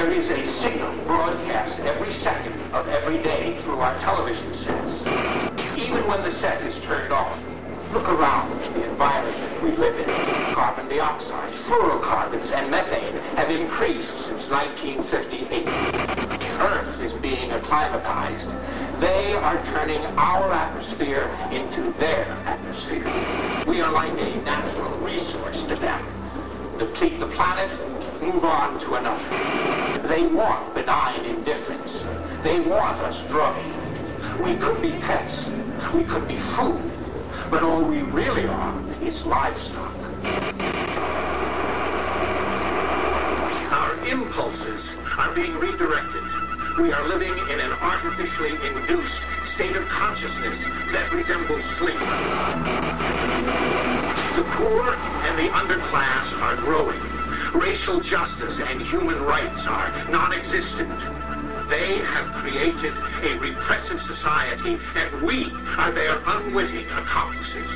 There is a signal broadcast every second of every day through our television sets. Even when the set is turned off, look around the environment we live in. Carbon dioxide, fluorocarbons, and methane have increased since 1958. Earth is being acclimatized. They are turning our atmosphere into their atmosphere. We are like a natural resource to them. Deplete the planet, move on to another. They want benign indifference. They want us drugged. We could be pets. We could be food. But all we really are is livestock. Our impulses are being redirected. We are living in an artificially induced state of consciousness that resembles sleep. The poor and the underclass are growing. Racial justice and human rights are non-existent. They have created a repressive society, and we are their unwitting accomplices.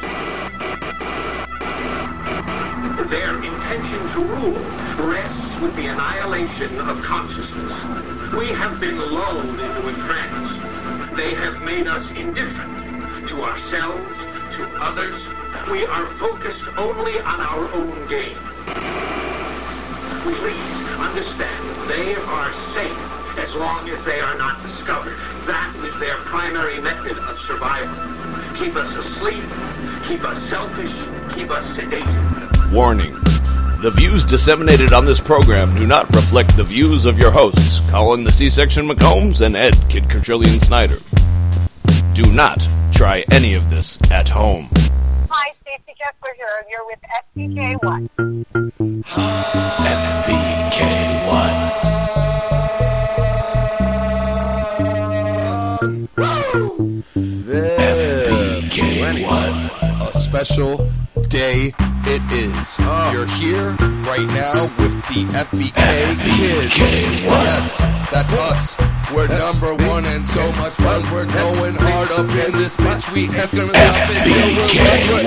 Their intention to rule rests with the annihilation of consciousness. We have been lulled into a trance. They have made us indifferent to ourselves, to others. We are focused only on our own gain. Please understand, they are safe as long as they are not discovered. That is their primary method of survival. Keep us asleep, keep us selfish, keep us sedated. Warning. The views disseminated on this program do not reflect the views of your hosts, Colin the C-Section McCombs and Ed Kid Contrillion Snyder. Do not try any of this at home. Hi, Stacey Kessler here. You're with FBK1. FBK1. A special day it is. You're here right now with the FBK kids. Yes, that's us. We're number one and so much fun. We're going hard up in this bitch. We ain't gonna stop it.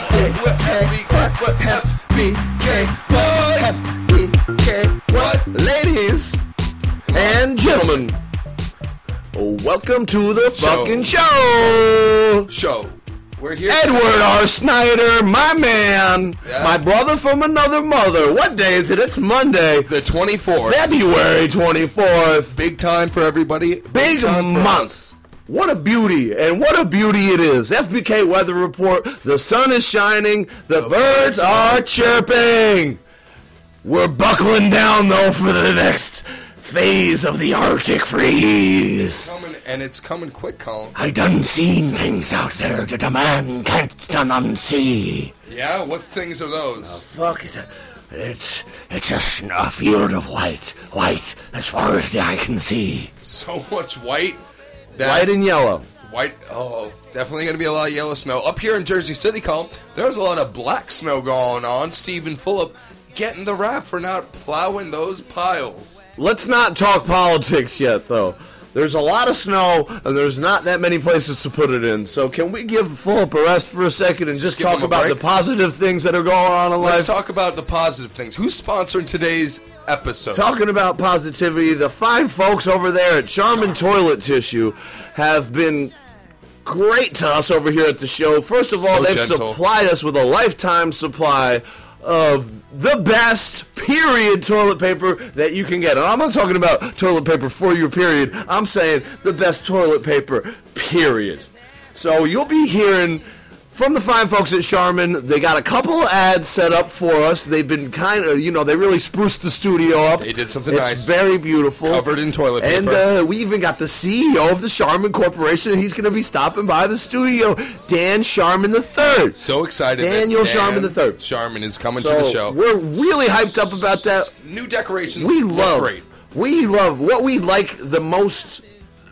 FBK1. Ladies and gentlemen, welcome to the fucking show. We're here. Edward R. Snyder, my man, my brother from another mother. What day is it? It's Monday. The 24th. February 24th. Big time for everybody. Big month. What a beauty, and what a beauty it is. FBK Weather Report, the sun is shining, the birds are chirping. We're buckling down, though, for the next phase of the Arctic freeze. It's coming quick, Colin. I done seen things out there that a man can't done unsee. Yeah, what things are those? Fuck it. It's a field of white as far as the eye can see. So much white. White and yellow. White, definitely going to be a lot of yellow snow. Up here in Jersey City, Colin, there's a lot of black snow going on. Stephen Phillip getting the rap for not plowing those piles. Let's not talk politics yet, though. There's a lot of snow, and there's not that many places to put it in. So can we give Phillip a rest for a second and just talk about the positive things that are going on in life? Let's talk about the positive things. Who's sponsoring today's episode? Talking about positivity, the fine folks over there at Charmin Toilet Tissue have been great to us over here at the show. First of all, they've supplied us with a lifetime supply of the best, period, toilet paper that you can get. And I'm not talking about toilet paper for your period. I'm saying the best toilet paper, period. So you'll be hearing from the fine folks at Charmin. They got a couple of ads set up for us. They've been kind of, they really spruced the studio up. They did something nice. It's very beautiful. Covered in toilet paper. And we even got the CEO of the Charmin Corporation. He's going to be stopping by the studio. Dan Charmin III. So excited. Daniel Charmin III. Charmin is coming to the show. We're really hyped up about that. New decorations. We love what we like the most.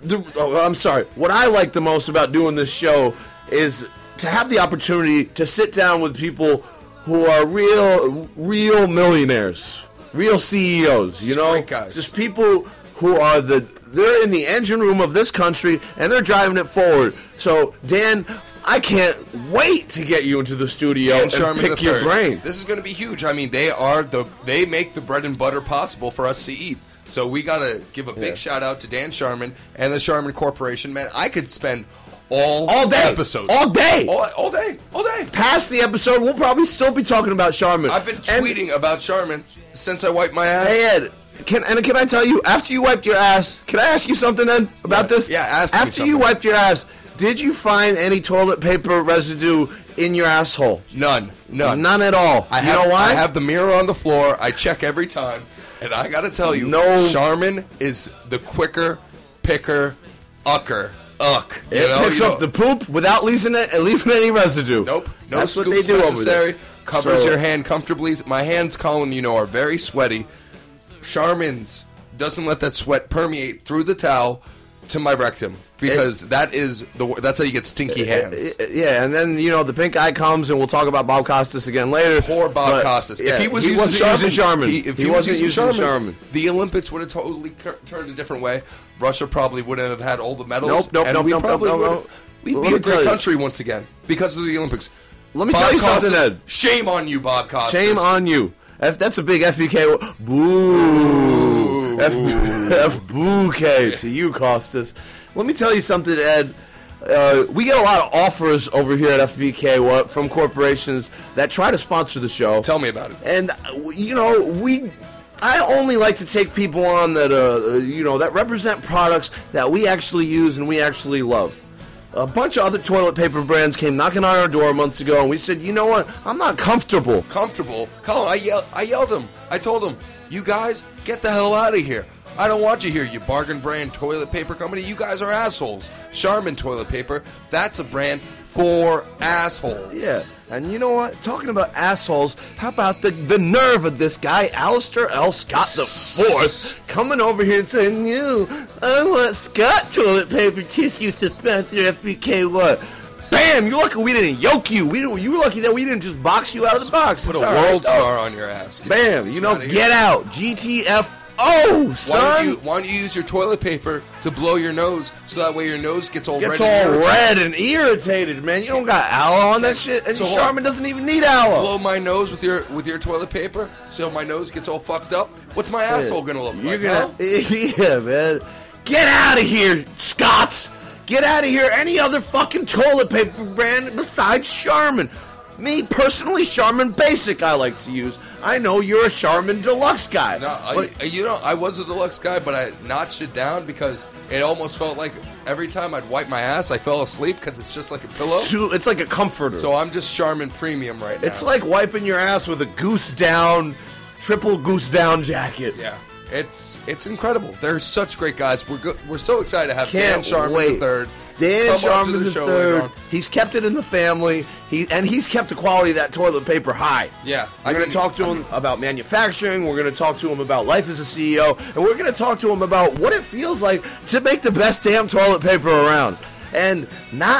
What I like the most about doing this show is to have the opportunity to sit down with people who are real millionaires, real CEOs, Great guys. Just people who are they're in the engine room of this country and they're driving it forward. So, Dan, I can't wait to get you into the studio and pick your brain. This is going to be huge. I mean, they make the bread and butter possible for us to eat. So we got to give a big shout out to Dan Sharman and the Sharman Corporation. Man, I could spend all day episodes. All day. All day. Past the episode, we'll probably still be talking about Sharman. I've been tweeting about Sharman since I wiped my ass. Hey, Ed. Can I tell you, after you wiped your ass, can I ask you something, Ed, about this? Yeah, ask me After something. you wiped your ass, did you find any toilet paper residue in your asshole? None. None at all. You know why? I have the mirror on the floor. I check every time. And I got to tell you, Charmin is the quicker picker ucker. It picks up the poop without leaving any residue. Nope. No That's scoops what they do necessary. over there. Covers your hand comfortably. My hands, Colin, are very sweaty. Charmin's doesn't let that sweat permeate through the towel to my rectum. Because that's how you get stinky hands. Yeah, and then, the pink eye comes, and we'll talk about Bob Costas again later. Poor Bob Costas. Yeah, if he wasn't using Charmin, if he wasn't using Charmin, the Olympics would have totally turned a different way. Russia probably wouldn't have had all the medals. Nope. We'd be a great country once again because of the Olympics. Let me tell you something, Ed. Shame on you, Bob Costas. Shame on you. That's a big FBK. Boo. F-boo-K to you, Costas. Let me tell you something, Ed. We get a lot of offers over here at FBK from corporations that try to sponsor the show. Tell me about it. And, I only like to take people on that, that represent products that we actually use and we actually love. A bunch of other toilet paper brands came knocking on our door months ago, and we said, you know what? I'm not comfortable. Comfortable? Colin, I yelled him. I told him, you guys, get the hell out of here. I don't want you here, you bargain brand toilet paper company. You guys are assholes. Charmin toilet paper, that's a brand for assholes. Yeah, and you know what? Talking about assholes, how about the nerve of this guy, Alistair L. Scott IV, coming over here and saying, I want Scott toilet paper tissue to sponsor FBK what? Bam! You're lucky we didn't yoke you. You were lucky that we didn't just box you out of the box. Put a world star on your ass. Bam! Get out. GTF. Oh, son! Why don't you use your toilet paper to blow your nose so that way your nose gets all red and irritated, man. You don't got aloe on that shit, and Charmin doesn't even need aloe. Blow my nose with your toilet paper so my nose gets all fucked up. What's my asshole gonna look like? Yeah, man. Get out of here, Scots. Get out of here. Any other fucking toilet paper brand besides Charmin. Me, personally, Charmin Basic I like to use. I know you're a Charmin Deluxe guy. No, I was a Deluxe guy, but I notched it down because it almost felt like every time I'd wipe my ass, I fell asleep because it's just like a pillow. It's like a comforter. So I'm just Charmin Premium right now. It's like wiping your ass with a triple goose down jacket. Yeah. It's incredible. They're such great guys. We're so excited to have Dan Sharman III. Dan Sharman III. He's kept it in the family. He's kept the quality of that toilet paper high. Yeah. We're going to talk to him about manufacturing. We're going to talk to him about life as a CEO. And we're going to talk to him about what it feels like to make the best damn toilet paper around. And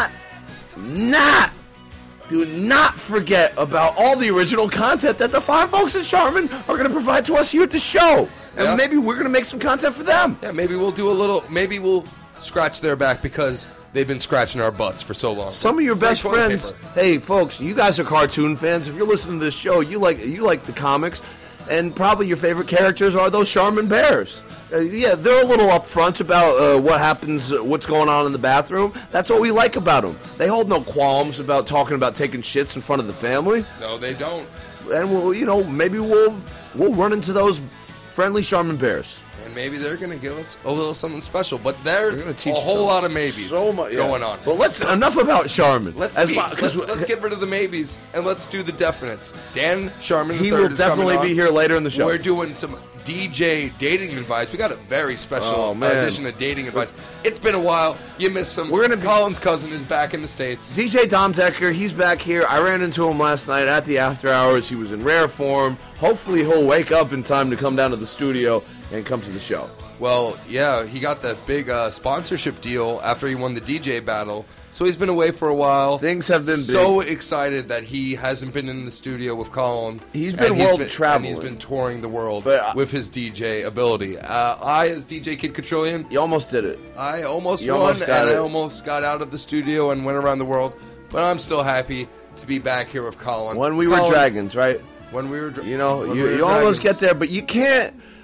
do not forget about all the original content that the fine folks at Charmin are going to provide to us here at the show. And maybe we're going to make some content for them. Yeah, maybe we'll scratch their back because they've been scratching our butts for so long. Some of your best friends, hey folks, you guys are cartoon fans. If you're listening to this show, you like the comics, and probably your favorite characters are those Charmin bears. Yeah, they're a little upfront about what's going on in the bathroom. That's what we like about them. They hold no qualms about talking about taking shits in front of the family. No, they don't. And maybe we'll run into those friendly Charmin bears. And maybe they're going to give us a little something special. But there's a whole lot of maybes going on. But enough about Charmin. Let's get rid of the maybes and let's do the definites. Dan Sharman III He will definitely be here later in the show. We're doing some DJ dating advice. We got a very special edition of dating advice. It's been a while. You missed him. Colin's cousin is back in the States. DJ Dom Decker, he's back here. I ran into him last night at the after hours. He was in rare form. Hopefully he'll wake up in time to come down to the studio and come to the show. Well, yeah, he got that big sponsorship deal after he won the DJ battle. So he's been away for a while. Things have been so excited that he hasn't been in the studio with Colin. He's been traveling. He's been touring the world with his DJ ability. I, as DJ Kid Quadrillion... You almost did it. I almost won, I almost got out of the studio and went around the world. But I'm still happy to be back here with Colin. When we were dragons, right? When we were you almost get there, but you can't...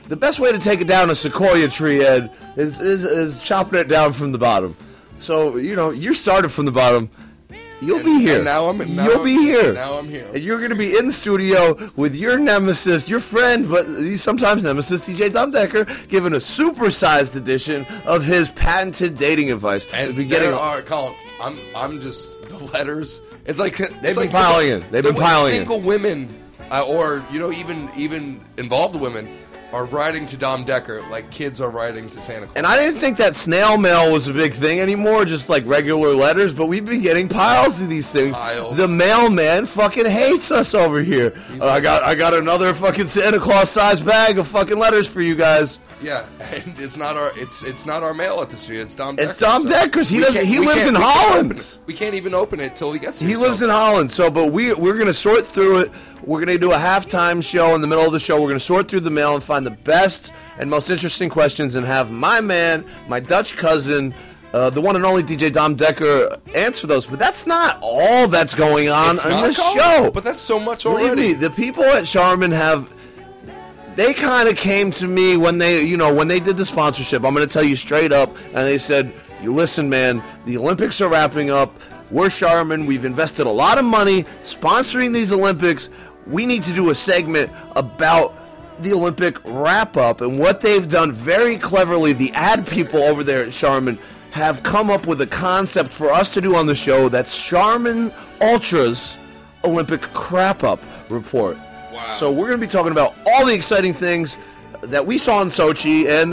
the best way to take it down a sequoia tree, Ed, is chopping it down from the bottom. So, you started from the bottom. You'll be here. You'll be here. Now I'm here. And you're going to be in the studio with your nemesis, your friend, but he's sometimes nemesis, DJ Dom Decker, giving a supersized edition of his patented dating advice. And Colin, I'm just, the letters, it's like... They've been piling in. They've been piling in. Single women, or, even involved women, are writing to Dom Decker like kids are writing to Santa Claus. And I didn't think that snail mail was a big thing anymore, just like regular letters, but we've been getting piles of these things. Piles. The mailman fucking hates us over here. I got another fucking Santa Claus sized bag of fucking letters for you guys. Yeah, and it's not our mail at the studio. It's Dom Decker's. It's Dom Decker's. He lives in Holland. We can't even open it till he gets here. He lives in Holland. So, but we're gonna sort through it. We're going to do a halftime show in the middle of the show. We're going to sort through the mail and find the best and most interesting questions and have my man, my Dutch cousin, the one and only DJ Dom Decker, answer those. But that's not all that's going on in this show. But that's so much already. Believe me, the people at Charmin they kind of came to me when they did the sponsorship. I'm going to tell you straight up. And they said, you listen, man, the Olympics are wrapping up. We're Charmin. We've invested a lot of money sponsoring these Olympics. We need to do a segment about the Olympic wrap-up, and what they've done very cleverly, the ad people over there at Charmin have come up with a concept for us to do on the show. That's Charmin Ultra's Olympic crap-up report. Wow. So we're going to be talking about all the exciting things that we saw in Sochi, and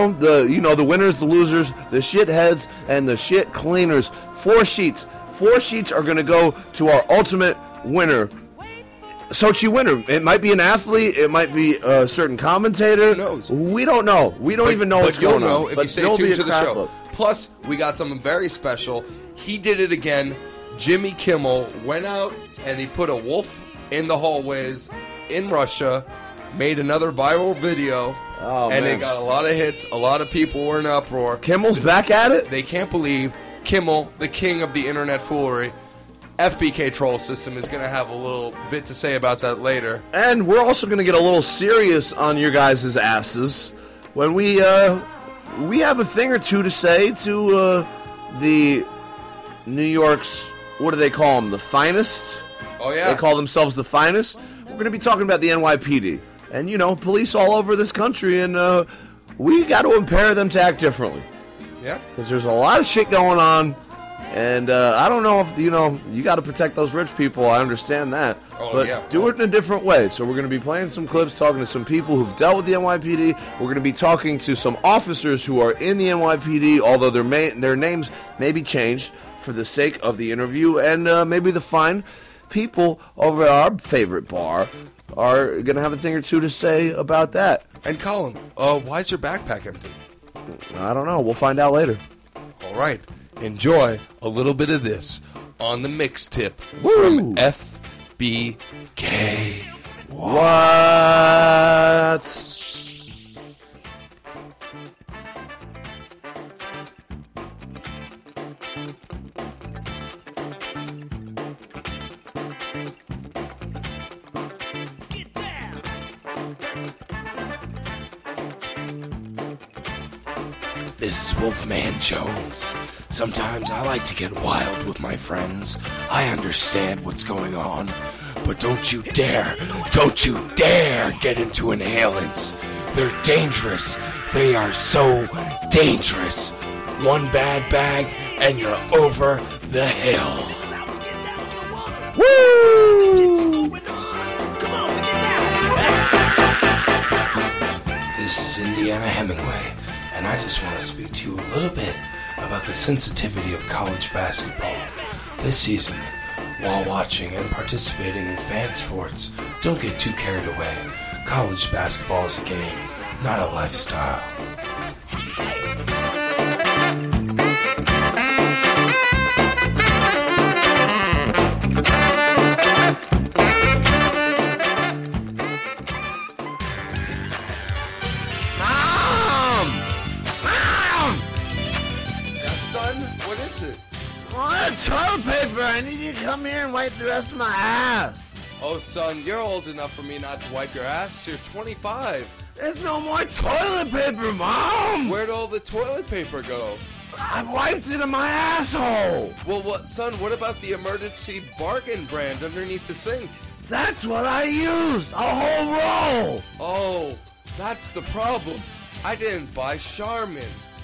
the winners, the losers, the shitheads, and the shit cleaners. 4 sheets. 4 sheets are going to go to our ultimate winner. Sochi winner. It might be an athlete. It might be a certain commentator. Who knows? We don't know. We don't even know what's going on. But you'll know if you stay tuned to the show. Plus, we got something very special. He did it again. Jimmy Kimmel went out and he put a wolf in the hallways in Russia, made another viral video, and it got a lot of hits. A lot of people were in uproar. Kimmel's back at it? They can't believe Kimmel, the king of the internet foolery, FBK Troll System, is going to have a little bit to say about that later. And we're also going to get a little serious on your guys' asses when we have a thing or two to say to the New York's, what do they call them, the finest? Oh, yeah. They call themselves the finest. We're going to be talking about the NYPD. And, police all over this country, and we got to impair them to act differently. Yeah. Because there's a lot of shit going on. And I don't know if, you got to protect those rich people. I understand that. But do it in a different way. So we're going to be playing some clips, talking to some people who've dealt with the NYPD. We're going to be talking to some officers who are in the NYPD, although their names may be changed for the sake of the interview. And maybe the fine people over at our favorite bar are going to have a thing or two to say about that. And Colin, why is your backpack empty? I don't know. We'll find out later. All right. Enjoy a little bit of this on the mix tip from FBK. What? This is Wolfman Jones. Sometimes I like to get wild with my friends. I understand what's going on. But don't you dare get into inhalants. They're dangerous. They are so dangerous. One bad bag and you're over the hill. Woo! This is Indiana Hemingway, and I just want to speak to you a little bit about the sensitivity of college basketball. This season, while watching and participating in fan sports, don't get too carried away. College basketball is a game, not a lifestyle. Toilet paper. I need you to come here and wipe the rest of my ass. Oh, son, you're old enough for me not to wipe your ass. You're 25. There's no more toilet paper, Mom! Where'd all the toilet paper go? I wiped it in my asshole! Well, what about the emergency bargain brand underneath the sink? That's what I used! A whole roll! Oh, that's the problem. I didn't buy Charmin.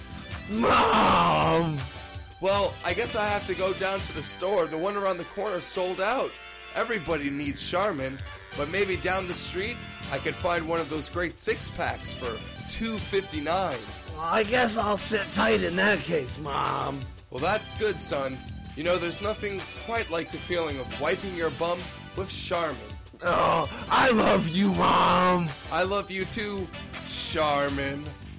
Mom! Well, I guess I have to go down to the store. The one around the corner sold out. Everybody needs Charmin, but maybe down the street I could find one of those great six-packs for $2.59. Well, I guess I'll sit tight in that case, Mom. Well, that's good, son. You know, there's nothing quite like the feeling of wiping your bum with Charmin. Oh, I love you, Mom. I love you too, Charmin.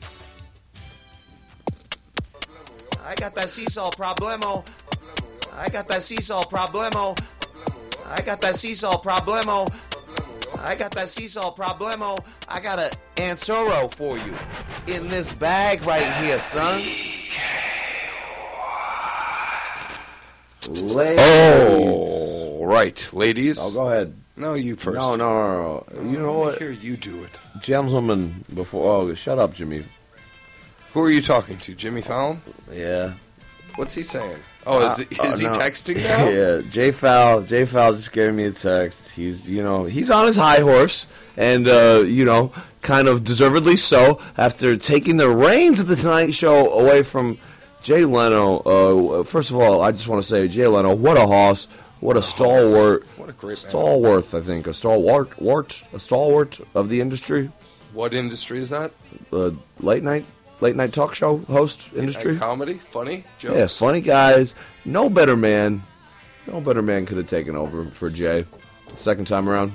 I got that seesaw problemo. I got that seesaw problemo. I got that seesaw problemo. I got that seesaw problemo. I got an Ansoro for you in this bag right here, son. Ladies. Oh, right, ladies. Oh, go ahead. No, you first. No. You know what? Here, you do it. Gentlemen, before... Oh, shut up, Jimmy. Who are you talking to, Jimmy Fallon? Yeah. What's he saying? Oh, is he no. texting now? Yeah, Jay Fowl just gave me a text. He's on his high horse, and kind of deservedly so after taking the reins of the Tonight Show away from Jay Leno. First of all, I just want to say, Jay Leno, what a hoss, what a stalwart, what a great stalwart, I think, a stalwart of the industry. What industry is that? Late night talk show host industry. Comedy, funny jokes. Yeah, funny guys. No better man could have taken over for Jay second time around.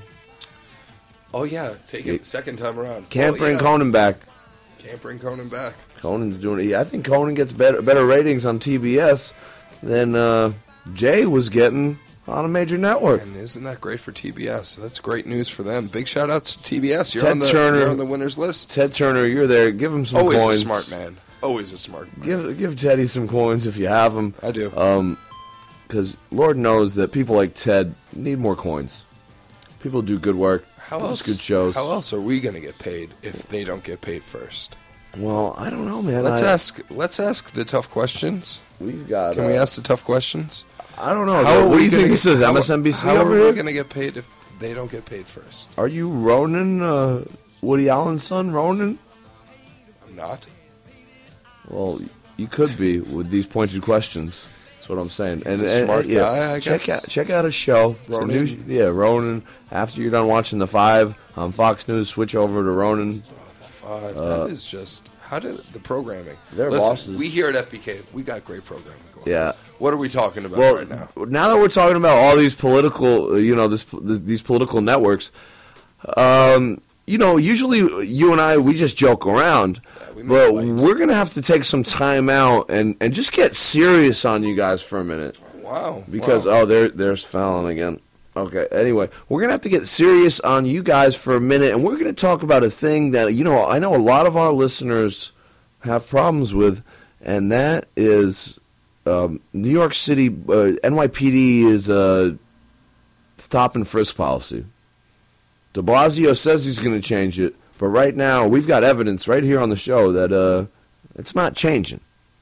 Oh yeah, take it second time around. Can't bring Conan back. Can't bring Conan back. Conan's doing it. I think Conan gets better ratings on TBS than Jay was getting on a major network. And isn't that great for TBS? That's great news for them. Big shout outs to TBS. You're on the winners list. Ted Turner, you're there. Give him some coins. Always a smart man. Always a smart man. Give Teddy some coins if you have them. I do. Because Lord knows that people like Ted need more coins. People do good work. Good shows. How else are we going to get paid if they don't get paid first? Well, I don't know, man. Let's ask the tough questions. We've got. Can we ask the tough questions? I don't know. What do you think this is? MSNBC how over are here? we going to get paid if they don't get paid first? Are you Ronan, Woody Allen's son, Ronan? I'm not. Well, you could be with these pointed questions. That's what I'm saying. He's a smart guy, I guess. Check out his show. Ronan? Ronan. After you're done watching The Five on Fox News, switch over to Ronan. That is just... How did the programming? They're bosses. We here at FBK, we got great programming going on. Yeah. What are we talking about right now? Now that we're talking about all these political, these political networks, usually you and I, we just joke around. Yeah, but we're going to have to take some time out and just get serious on you guys for a minute. Wow. Because, there's Fallon again. Okay, anyway, we're going to have to get serious on you guys for a minute, and we're going to talk about a thing that, I know a lot of our listeners have problems with, and that is New York City, NYPD is stop and frisk policy. De Blasio says he's going to change it, but right now we've got evidence right here on the show that it's not changing.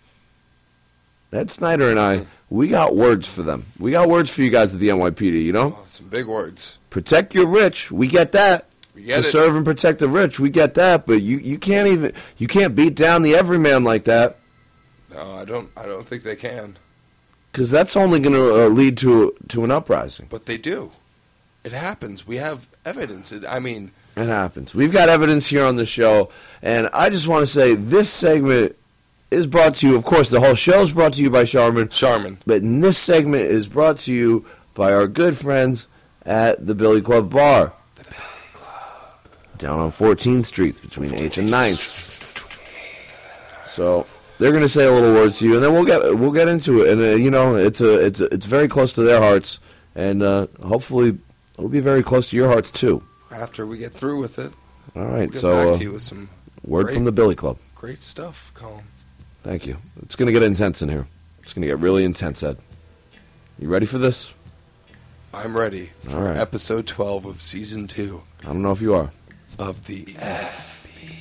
Ed Snyder and I, we got words for them. We got words for you guys at the NYPD, Oh, some big words. Protect your rich. We get that. We get it. Serve and protect the rich. We get that. But you can't beat down the everyman like that. No, I don't think they can. Because that's only going to lead to an uprising. But they do. It happens. We have evidence. It happens. We've got evidence here on the show. And I just want to say this segment is brought to you, of course, the whole show is brought to you by Charmin. But this segment is brought to you by our good friends at the Billy Club Bar. The Billy Club. Down on 14th Street between 8th and 9th. So they're going to say a little words to you, and then we'll get into it. And it's very close to their hearts, and hopefully it'll be very close to your hearts too. After we get through with it. All right. We'll get back to you with some word from the Billy Club. Great stuff, Colin. Thank you. It's going to get intense in here. It's going to get really intense, Ed. You ready for this? I'm ready for episode 12 of season 2. I don't know if you are. Of the FBK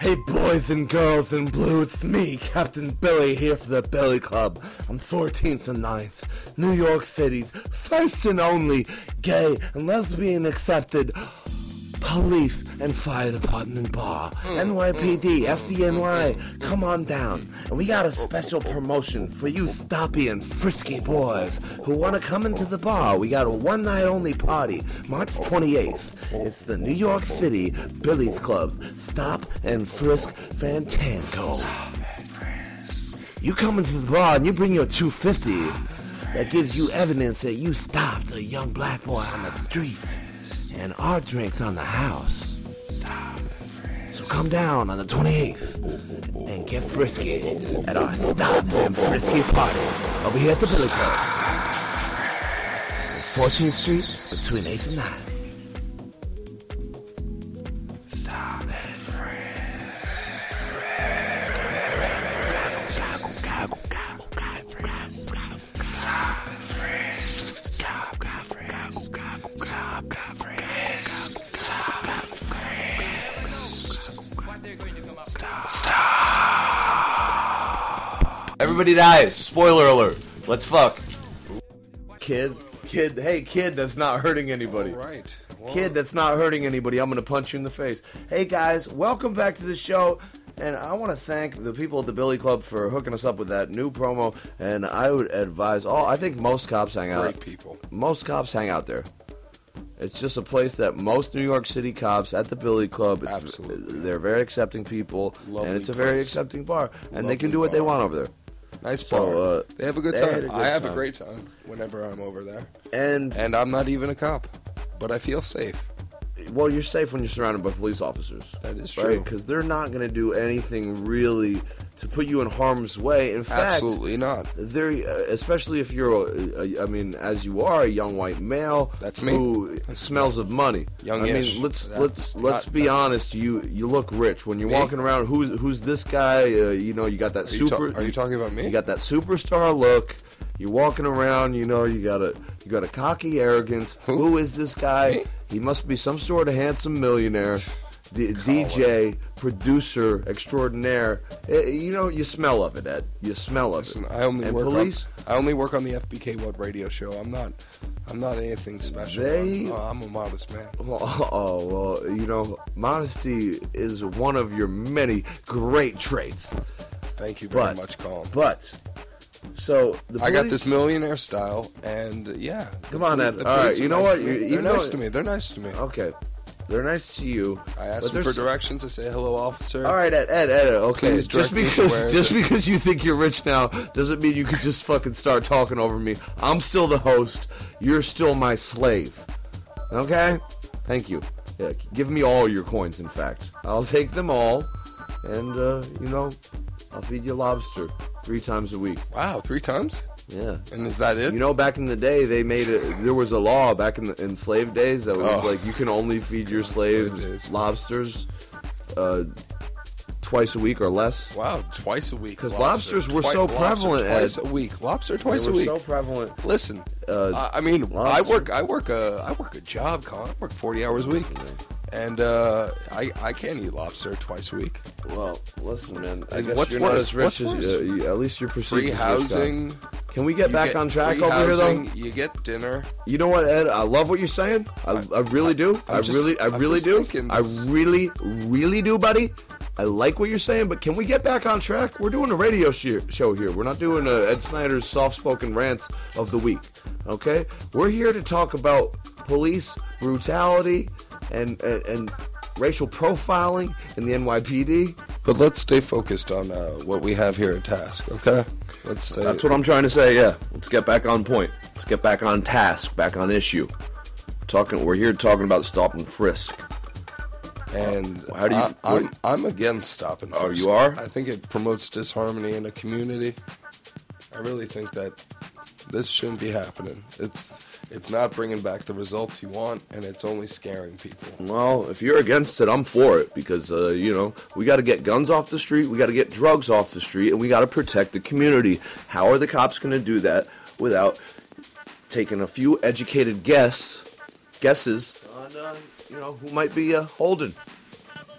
Hey boys and girls in blue, it's me, Captain Billy, here for the Billy Club on 14th and 9th, New York City's first and only gay and lesbian accepted police and fire department bar. NYPD, FDNY, come on down. And we got a special promotion for you stoppy and frisky boys who want to come into the bar. We got a one-night only party, March 28th. It's the New York City Billy's Club Stop and Frisk Fantango. You come into the bar and you bring your 250. That gives you evidence that you stopped a young black boy on the street. And our drinks on the house. So come down on the 28th and get frisky at our Stop and Frisky party over here at the Billy Club. 14th Street between 8th and 9th. Stop and Everybody dies. Spoiler alert. Let's fuck. Kid, hey kid, that's not hurting anybody. All right. Well, Kid, that's not hurting anybody. I'm gonna punch you in the face. Hey guys, welcome back to the show. And I want to thank the people at the Billy Club for hooking us up with that new promo. And I would advise I think most cops hang out. great people. Most cops hang out there. It's just a place that most New York City cops at the Billy Club. Absolutely. They're very accepting people, Lovely and it's a very place. accepting bar, and Lovely they can do what they bar. want over there. Nice So, bar. They have a good they time. had a good I have a time. great time whenever I'm over there. And I'm not even a cop, but I feel safe. well, you're safe when you're surrounded by police officers. That is right? true. Because they're not going to do anything really to put you in harm's way. In fact, Absolutely not. they're especially if you're, as you are a young white male. That's me. Who smells of money. Youngish. I mean, let's That's not- be honest. You look rich when you're Me? walking around. Who's this guy? You got that super. Are you talking about me? You got that superstar look. You're walking around, you got a cocky arrogance. Who is this guy? Me? He must be some sort of handsome millionaire, DJ, producer extraordinaire. You smell of it, Ed. You smell of Listen, it. I only and work police. I only work on the FBK What radio show. I'm not anything special. I'm a modest man. Modesty is one of your many great traits. Thank you very much, Colin. But so the I got police- this millionaire style, and yeah. Come on, Ed. The All right, police you are know nice what? to me. Even They're though- nice to me. They're nice to me. Okay, they're nice to you. I asked but them for there's- directions. I say, "Hello, officer." All right, Ed. Okay, Please just direct me to where because you think you're rich now doesn't mean you could just fucking start talking over me. I'm still the host. You're still my slave. Okay? Thank you. Yeah, give me all your coins. In fact, I'll take them all, and I'll feed you lobster 3 times a week. Wow, 3 times? Yeah. And is that it? Back in the day, they made it. There was a law back in slave days that was like you can only feed your Slave slaves days. lobsters twice a week or less. Wow, twice a week. 'Cause lobsters were so prevalent, Twice Ed. a week. Lobster twice They a were week. so prevalent. Listen, Uh, I mean, I lobster. work a job, Colin. I work 40 hours a week, and I can't eat lobster twice a week. Well, listen, man. I Is- guess what's you're not worse? as rich What's as worse? at least you're perceived Free as a rich guy. housing. Can we get you back get on track free over here, housing, though? You get dinner. You know what, Ed? I love what you're saying. I really do. I'm I just- really I'm just do. thinking I this- really do, buddy. I like what you're saying, but can we get back on track? We're doing a radio show here. We're not doing Ed Snyder's soft-spoken rants of the week. Okay? We're here to talk about police brutality and racial profiling in the NYPD. But let's stay focused on what we have here at task, okay? Let's stay. That's what I'm trying to say. Yeah, let's get back on point. Let's get back on task, back on issue. We're here talking about stop and frisk. And How do you- I'm against stop and frisk. Oh, you are? I think it promotes disharmony in a community. I really think that this shouldn't be happening. It's not bringing back the results you want, and it's only scaring people. Well, if you're against it, I'm for it because we got to get guns off the street, we got to get drugs off the street, and we got to protect the community. How are the cops going to do that without taking a few educated guesses on who might be holding?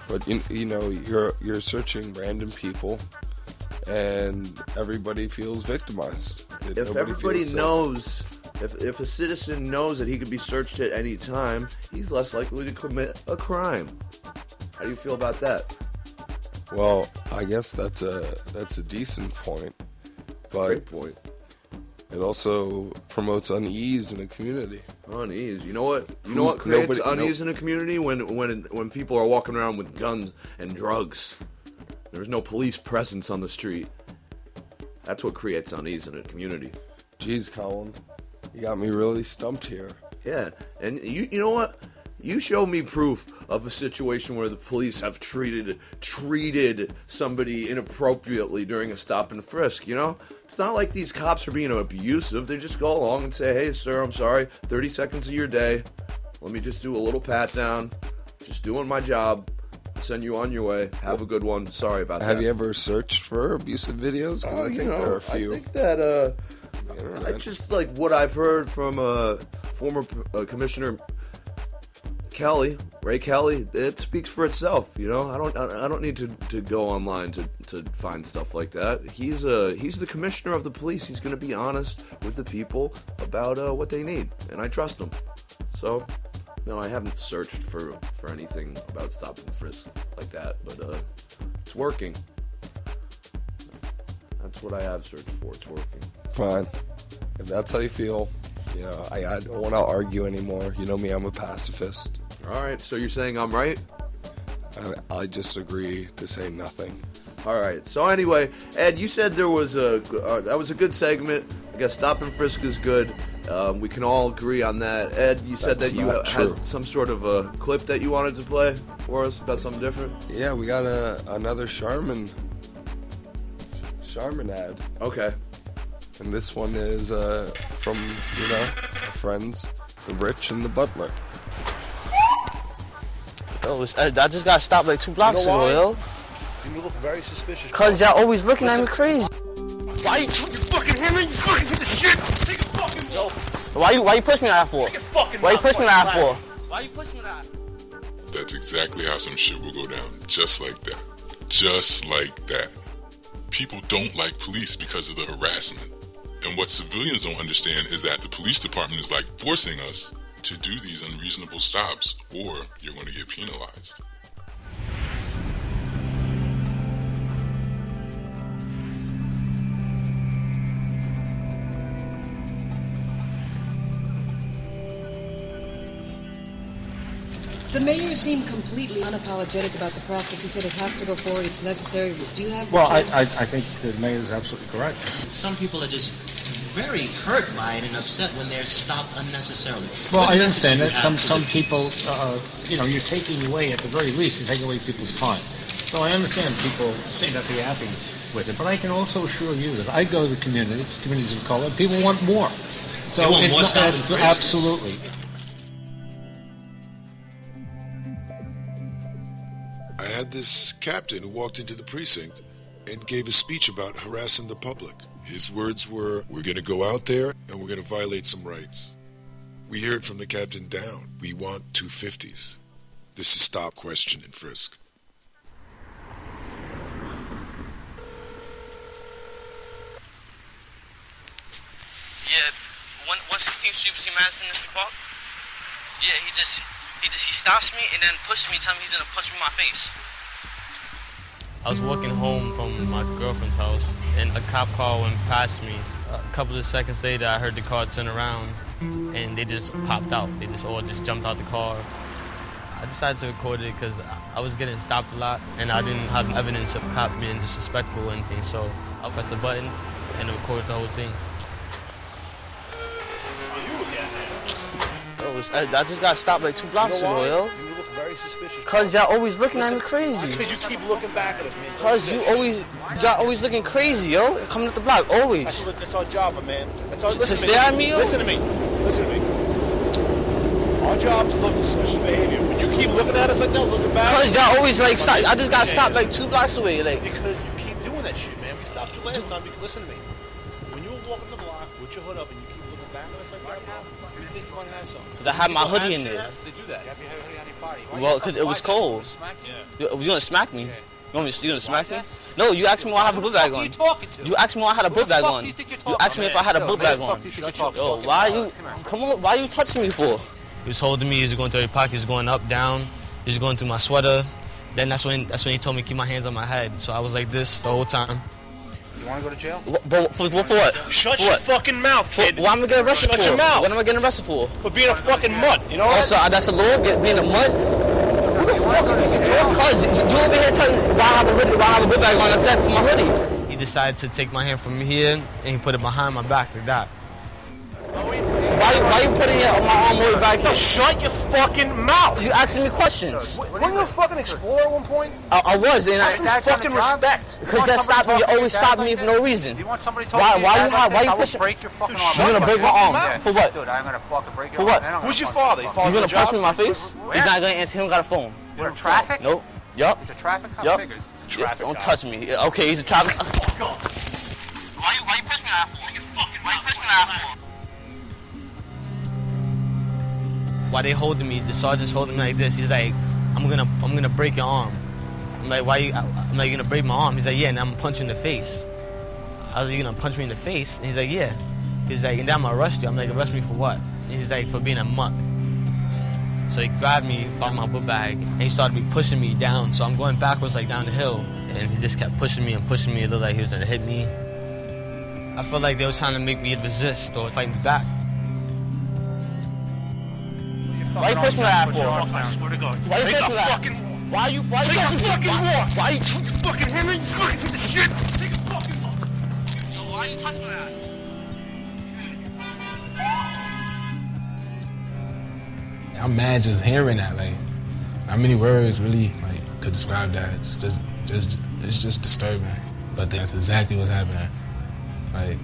But you know, you're searching random people, and everybody feels victimized. If everybody knows, if a citizen knows that he could be searched at any time, he's less likely to commit a crime. How do you feel about that? Well, I guess that's a decent point, but Great point. it also promotes unease in a community. Unease. You know what? You know what creates unease in a community? When people are walking around with guns and drugs. There's no police presence on the street. That's what creates unease in a community. Jeez, Colin, you got me really stumped here. Yeah, and you know what? You show me proof of a situation where the police have treated somebody inappropriately during a stop and frisk, you know? It's not like these cops are being abusive. They just go along and say, hey, sir, I'm sorry, 30 seconds of your day. Let me just do a little pat down. Just doing my job. Send you on your way. Have a good one. Sorry about that. Have you ever searched for abusive videos? Because I think there are a few. I think that, I just like what I've heard from former Commissioner Kelly, Ray Kelly, it speaks for itself. You know, I don't need to go online to find stuff like that. He's the commissioner of the police. He's going to be honest with the people about what they need, and I trust him. So, no, I haven't searched for anything about stop and frisk like that, but it's working. That's what I have searched for. It's working. Fine, if that's how you feel. You know, I don't want to argue anymore. You know me, I'm a pacifist. All right, so you're saying I'm right? I just agree to say nothing. All right. So anyway, Ed, you said there was that was a good segment. I guess stop and frisk is good. We can all agree on that. Ed, you said that you had some sort of a clip that you wanted to play for us about something different. Yeah, we got another Charmin ad. Okay. And this one is from our friends, the Rich and the Butler. Yo, I just got stopped like 2 blocks ago, yo. You look very suspicious. Cause y'all always looking at me crazy. Why you fucking hammer? You fucking piece of shit! Take a fucking... Yo. Why you push me like that for? Why you push me like that for? Why you push me like that? That's exactly how some shit will go down. Just like that. Just like that. People don't like police because of the harassment. And what civilians don't understand is that the police department is like forcing us to do these unreasonable stops, or you're going to get penalized. The mayor seemed completely unapologetic about the process. He said it has to go forward, it's necessary. Do you have... Well, I think the mayor is absolutely correct. Some people are just very hurt by it and upset when they're stopped unnecessarily. Well, I understand that. Some people, you're taking away, at the very least, you're taking away people's time. So I understand people may not be happy with it, but I can also assure you that I go to the communities of color, people want more. So they want more stop and frisk. Absolutely. I had this captain who walked into the precinct and gave a speech about harassing the public. His words were, we're going to go out there and we're going to violate some rights. We hear it from the captain down. We want 250s. This is stop, question, and frisk. Yeah, 116th Street between Madison and Street Park. Yeah, he stops me and then pushes me, telling me he's gonna punch me in my face. I was walking home from my girlfriend's house, and a cop car went past me. A couple of seconds later, I heard the car turn around, and they just popped out. They all jumped out the car. I decided to record it because I was getting stopped a lot, and I didn't have evidence of a cop being disrespectful or anything, so I pressed the button and recorded the whole thing. I just got stopped like 2 blocks ago, yo. You look very suspicious. Cause y'all always looking at me crazy. Because you keep looking back at us, man. Cause y'all always looking crazy, yo. Coming up the block, always. That's our job, man. To stare at me, yo? Listen to me. Our job is to look for suspicious behavior. When you keep looking at us like that, looking back. Cause y'all always like stop. I just got stopped like 2 blocks away, like. Because you keep doing that shit, man. We stopped you last time. Listen to me. When you were walking the block with your hood up and you keep looking back of us like that, bro? What do you think you want to have something? Because I had my hoodie in there. They do that. You have your hoodie on your body. Well, because it was cold. You gonna smack me? You gonna smack me? No, you asked me why I have a book bag on. You asked me why I had a book bag on. You asked me if I had a book bag on. Yo, why you? Come on, why you touching me for? He was holding me. He was going through the pocket. He was going up, down. He was going through my sweater. Then that's when he told me to keep my hands on my head. So I was like this the whole time. You want to go to jail? For what? Shut your fucking mouth, kid. What am I getting arrested for? Shut your mouth. What am I getting arrested for? For being a fucking mutt, you know that? Also, that's a law, being a mutt? Who the fuck are you talking? Cuz, you over here telling me why I have a hoodie, why I have a book bag on, except for my hoodie. He decided to take my hand from here, and he put it behind my back like that. Why you putting it on my arm way back here? Shut your fucking mouth! You asking me questions. Weren't you a fucking explorer at one point? I was, and Have some fucking respect. Because that stopped me. You always stop me for no reason. You want somebody talking Why you pushing? Break your fucking arm. You're gonna break my arm. For what? Dude, I'm gonna fucking break your arm. For what? Who's your father? He's gonna punch me in my face? He's not gonna answer. He don't got a phone. You're a traffic? Nope. Yup. He's a traffic cop? Yup. Figures. Traffic Don't cop. touch me. Okay, he's a traffic cop. Fuck off. Why you push me out for? Why you push me out for? Why they holding me? The sergeant's holding me like this. He's like, I'm gonna break your arm. I'm like, why you? I'm like, you gonna break my arm? He's like, yeah, and I'm gonna punch you in the face. I was like, you gonna punch me in the face? And he's like, yeah. He's like, and then I'm gonna arrest you. I'm like, arrest me for what? And he's like, for being a mutt. So he grabbed me by my book bag and he started pushing me down. So I'm going backwards like down the hill, and he just kept pushing me and pushing me. It looked like he was gonna hit me. I felt like they were trying to make me resist or fight me back. Why you push me like that for? I swear to God. Why you push me like that? Why you Take a fucking walk. Why you fucking hammer? You fucking piece of shit. Take a fucking walk. Yo, why you touch me like that? I'm mad just hearing that. Like, not many words really like could describe that. It's just disturbing. But that's exactly what's happening. Like,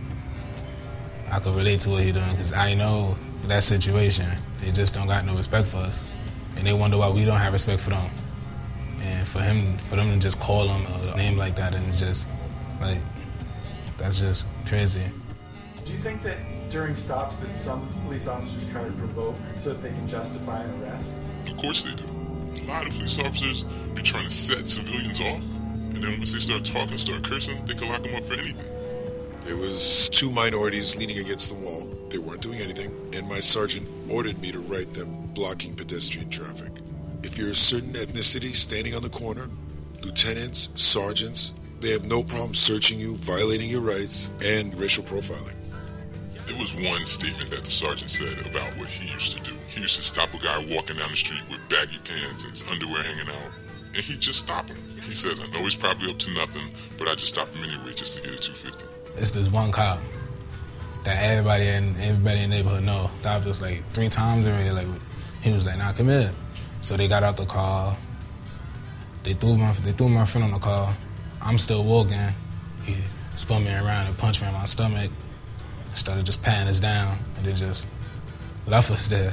I could relate to what he's doing because I know that situation. They just don't got no respect for us, and they wonder why we don't have respect for them. And for them to just call him a name like that, and just like, that's just crazy. Do you think that during stops that some police officers try to provoke so that they can justify an arrest? Of course they do. A lot of police officers be trying to set civilians off, and then once they start talking, start cursing, they can lock them up for anything. There was two minorities leaning against the wall. They weren't doing anything, and my sergeant ordered me to write them blocking pedestrian traffic. If you're a certain ethnicity standing on the corner, lieutenants, sergeants, they have no problem searching you, violating your rights, and racial profiling. There was one statement that the sergeant said about what he used to do. He used to stop a guy walking down the street with baggy pants and his underwear hanging out, and he'd just stop him. He says, I know he's probably up to nothing, but I just stopped him anyway just to get a 250. It's this one cop that everybody in the neighborhood know. Stopped us like 3 times already. Like, he was like, nah, come here. So they got out the car. They threw my friend on the car. I'm still walking. He spun me around and punched me in my stomach. Started just patting us down, and then just left us there.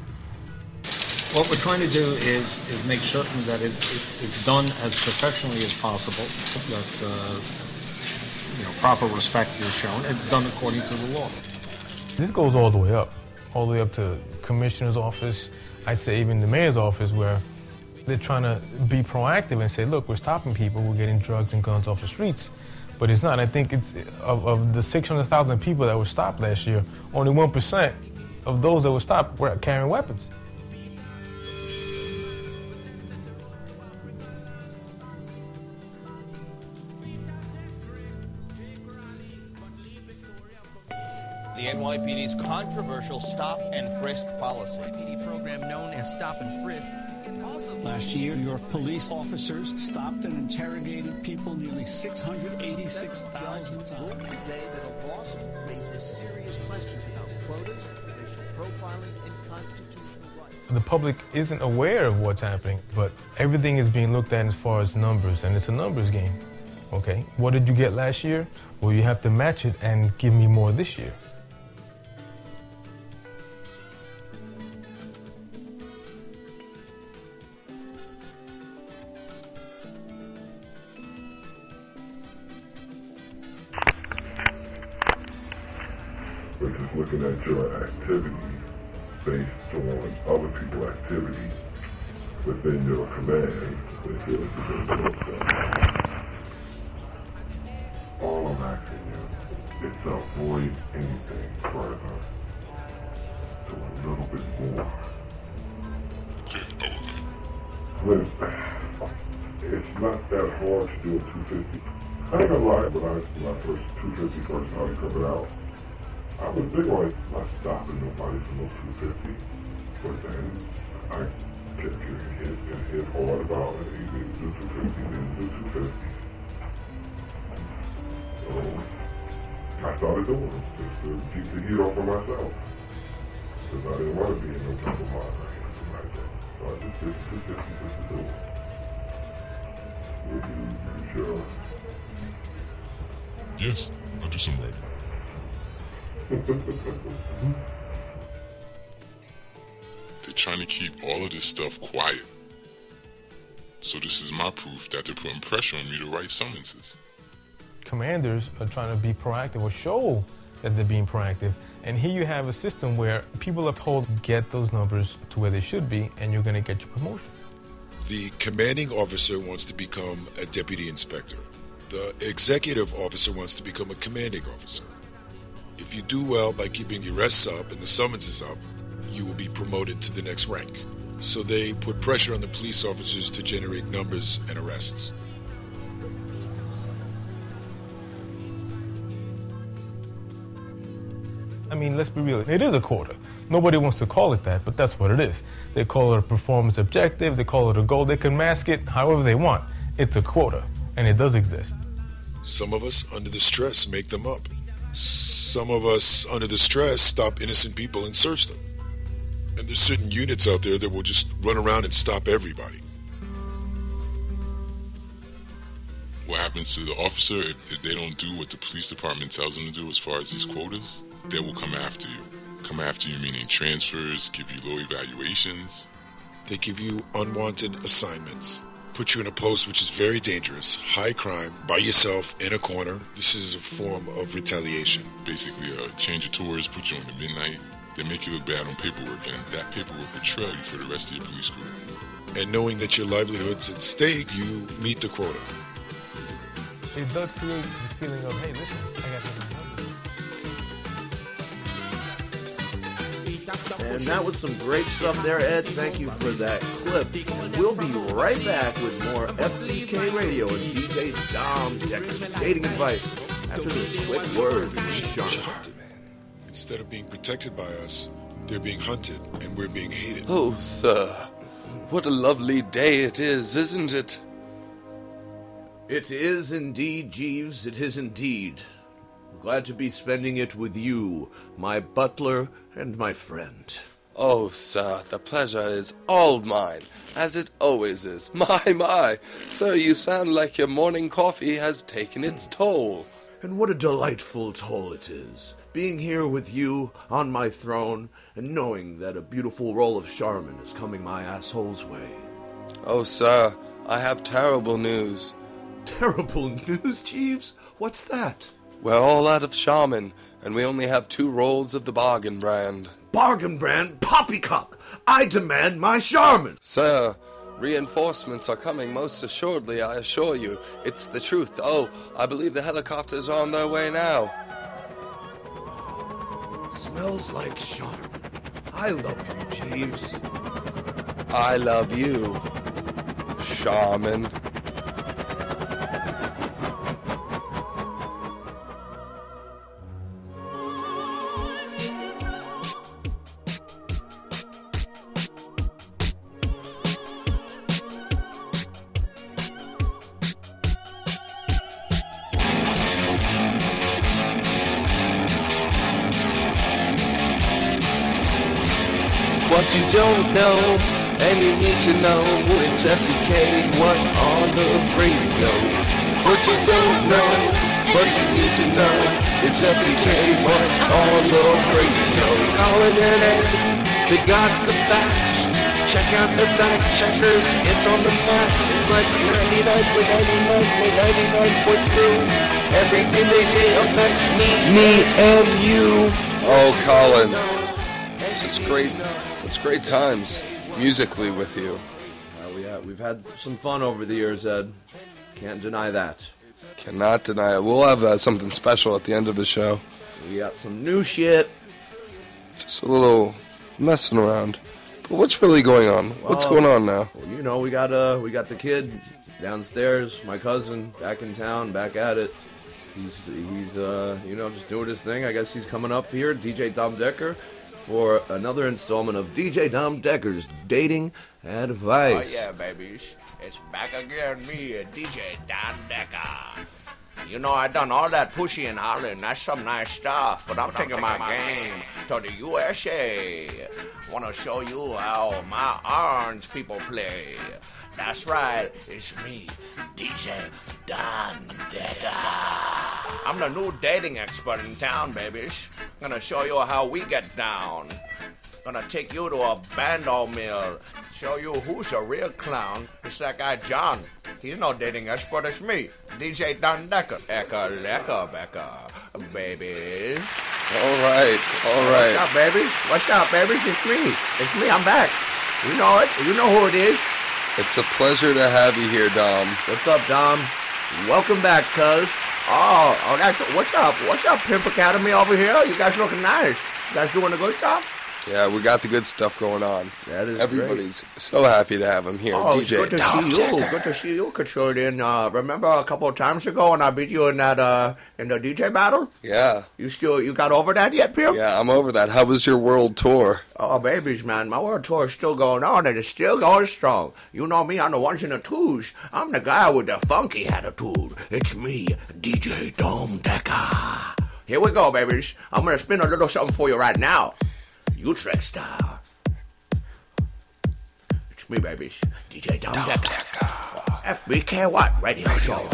What we're trying to do is make certain that it's done as professionally as possible, that proper respect is shown. It's done according to the law. This goes all the way up to commissioner's office. I'd say even the mayor's office, where they're trying to be proactive and say, look, we're stopping people, we're getting drugs and guns off the streets. But it's not. I think it's of the 600,000 people that were stopped last year, only 1% of those that were stopped were carrying weapons. The NYPD's controversial stop and frisk policy. NYPD program known as Stop and Frisk. Last year, New York police officers stopped and interrogated people nearly 686,000 times. Today that a lawsuit raises serious questions about quotas, racial profiling, and constitutional rights. The public isn't aware of what's happening, but everything is being looked at as far as numbers, and it's a numbers game. Okay, what did you get last year? Well, you have to match it and give me more this year. looking at your activity based on other people's activity within your command. All I'm asking you is to avoid anything further. So a little bit more. Listen, it's not that hard to do a 250. I ain't gonna lie, when I first 250 first time coming out, I was big on not stopping nobody from no 250. But then I kept getting hit hard about it. He didn't do 250, didn't do 250. So I started doing it just to keep the heat off of myself. Because I didn't want to be in no trouble mind or anything like that. So I just did 250 just to do it. Would you sure? Yes, I'll do some writing. They're trying to keep all of this stuff quiet. So this is my proof that they're putting pressure on me to write summonses. Commanders are trying to be proactive or show that they're being proactive. And here you have a system where people are told, get those numbers to where they should be, and you're going to get your promotion. The commanding officer wants to become a deputy inspector. The executive officer wants to become a commanding officer. If you do well by keeping your arrests up and the summonses up, you will be promoted to the next rank. So they put pressure on the police officers to generate numbers and arrests. I mean, let's be real. It is a quota. Nobody wants to call it that, but that's what it is. They call it a performance objective. They call it a goal. They can mask it however they want. It's a quota, and it does exist. Some of us, under the stress, make them up. Some of us, under the stress, stop innocent people and search them. And there's certain units out there that will just run around and stop everybody. What happens to the officer if they don't do what the police department tells them to do as far as these quotas? They will come after you. Come after you meaning transfers, give you low evaluations. They give you unwanted assignments. Put you in a post which is very dangerous, high crime, by yourself, in a corner. This is a form of retaliation. Basically, change of tours, put you on the midnight. They make you look bad on paperwork, and that paperwork will trail you for the rest of your police career. And knowing that your livelihood's at stake, you meet the quota. It does create this feeling of, hey, listen, I got something. And that was some great stuff there, Ed. Thank you for that clip. And we'll be right back with more FBK Radio and DJ Dom Jackson dating advice after this quick word from Sean. Instead of being protected by us, they're being hunted and we're being hated. Oh, sir, what a lovely day it is, isn't it? It is indeed, Jeeves. It is indeed. Glad to be spending it with you, my butler and my friend. Oh, sir, the pleasure is all mine, as it always is. My, sir, you sound like your morning coffee has taken its toll. And what a delightful toll it is, being here with you on my throne, and knowing that a beautiful roll of Charmin is coming my asshole's way. Oh, sir, I have terrible news. Terrible news, Jeeves? What's that? We're all out of Charmin, and we only have 2 rolls of the bargain brand. Bargain brand? Poppycock! I demand my Charmin! Sir, reinforcements are coming most assuredly, I assure you. It's the truth. Oh, I believe the helicopters are on their way now. Smells like Charmin. I love you, Jeeves. I love you, Charmin. What you don't know, and you need to know, it's FBK, what on the radio. What you don't know, but you need to know, it's FBK, what on the radio. Calling in it, they got the facts. Check out the fact checkers, it's on the facts. It's like 99.99.99.2. Everything they say affects me and you. Oh, Colin, such great times musically with you. We've had some fun over the years, Ed. Can't deny that. Cannot deny it. We'll have something special at the end of the show. We got some new shit. Just a little messing around. But what's really going on? What's going on now? Well, you know, we got the kid downstairs, my cousin, back in town, back at it. He's just doing his thing. I guess he's coming up here, DJ Dom Decker, for another installment of DJ Dom Decker's Dating Advice. Oh yeah, babies. It's back again, me, DJ Dom Decker. You know, I done all that pushy and hollering. That's some nice stuff. But I'm taking my game to the USA. Want to show you how my orange people play. That's right. It's me, DJ Dom Decker. I'm the new dating expert in town, babies. Gonna show you how we get down. Gonna take you to a bando mill. Show you who's a real clown. It's that guy John. He's no dating expert, it's me, DJ Dom Decker. Eka leka becca, babies. All right. What's up, babies? It's me, I'm back. You know it. You know who it is. It's a pleasure to have you here, Dom. What's up, Dom? Welcome back, cuz. Oh, that's what's up? What's up, Pimp Academy over here? You guys looking nice. You guys doing the good stuff? Yeah, we got the good stuff going on. That is Everybody's so happy to have him here. Oh, DJ it's good to see you, Controlling. Remember a couple of times ago when I beat you in that in the DJ battle? Yeah. You got over that yet, Pimp? Yeah, I'm over that. How was your world tour? Oh, babies, man, my world tour is still going on, and it's still going strong. You know me, I'm the ones and the twos. I'm the guy with the funky attitude. It's me, DJ Dom Decker. Here we go, babies. I'm gonna spin a little something for you right now. Utrecht style. It's me, babies. DJ Dom Decker. FBK What? Radio show.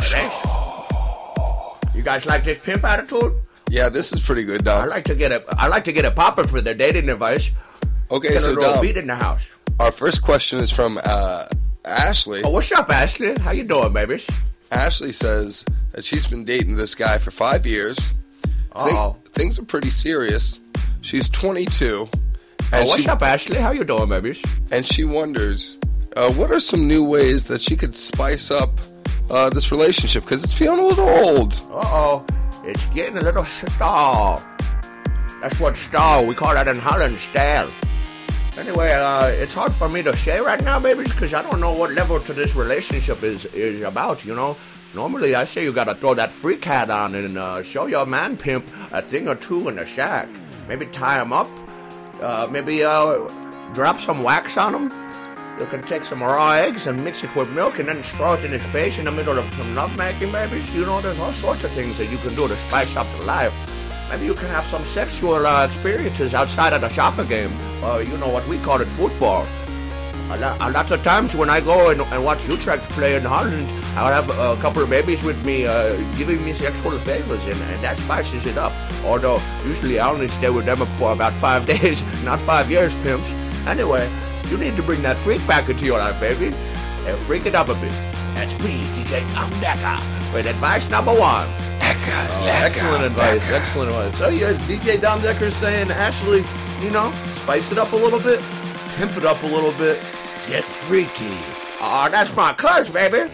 You guys like this pimp attitude? Yeah, this is pretty good, Dom. I like to get it popping for their dating advice. Okay, so Dom, beat in the house. Our first question is from Ashley. Oh, what's up, Ashley? How you doing, babies? Ashley says that she's been dating this guy for 5 years. Things are pretty serious. She's 22. And what's up, Ashley? How you doing, babies? And she wonders, what are some new ways that she could spice up this relationship? Because it's feeling a little old. Uh-oh. It's getting a little stale. That's what stale. We call that in Holland, stale. Anyway, it's hard for me to say right now, babies, because I don't know what level to this relationship is about, you know? Normally, I say you gotta throw that freak hat on and show your man pimp a thing or two in the shack. Maybe tie him up. Maybe drop some wax on him. You can take some raw eggs and mix it with milk and then throw it in his face in the middle of some lovemaking, babies. You know, there's all sorts of things that you can do to spice up the life. Maybe you can have some sexual experiences outside of the soccer game. You know what we call it, football. A lot of times when I go and watch Utrecht play in Holland, I'll have a couple of babies with me giving me sexual favors, and that spices it up. Although, usually I only stay with them for about 5 days, not 5 years, pimps. Anyway, you need to bring that freak back into your life, baby, and freak it up a bit. That's me, DJ Dom Decker, with advice number 1. Excellent advice. So yeah, DJ Dom Decker saying, Ashley, you know, spice it up a little bit, pimp it up a little bit, get freaky. Oh, that's my cuz, baby.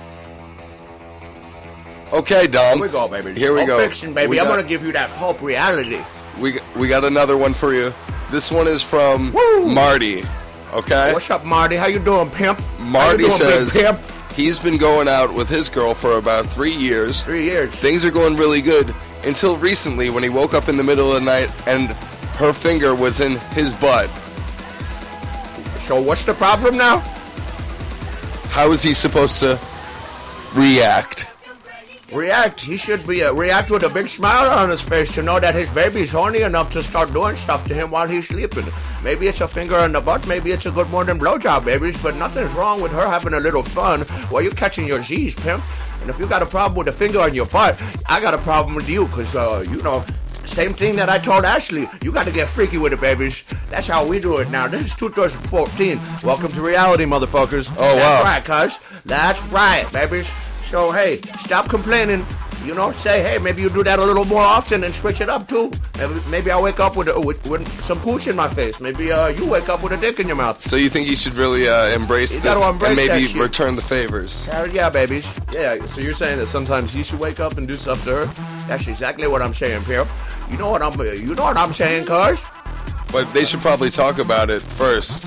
Okay, Dom. Here we go, baby. Here we go. Fiction, baby. I'm going to give you that Hope reality. We got another one for you. This one is from Marty. Okay? What's up, Marty? How you doing, pimp? Marty says he's been going out with his girl for about 3 years. 3 years. Things are going really good until recently when he woke up in the middle of the night and her finger was in his butt. So what's the problem now? How is he supposed to react? He should be react with a big smile on his face to know that his baby's horny enough to start doing stuff to him while he's sleeping. Maybe it's a finger in the butt, maybe it's a good morning blowjob, babies, but nothing's wrong with her having a little fun while you're catching your Z's, pimp. And if you got a problem with a finger in your butt, I got a problem with you, because, you know, same thing that I told Ashley. You got to get freaky with it, babies. That's how we do it now. This is 2014. Welcome to reality, motherfuckers. Oh, wow. That's right, cuz. That's right, babies. So, hey, stop complaining. you know, say, hey, maybe you do that a little more often and switch it up too. Maybe I wake up with some pooch in my face. Maybe you wake up with a dick in your mouth. So you think you should really embrace this and maybe return the favors? Hell yeah, babies. Yeah, so you're saying that sometimes you should wake up and do stuff to her? That's exactly what I'm saying, Pip. You know what I'm saying, cuz? But they should probably talk about it first.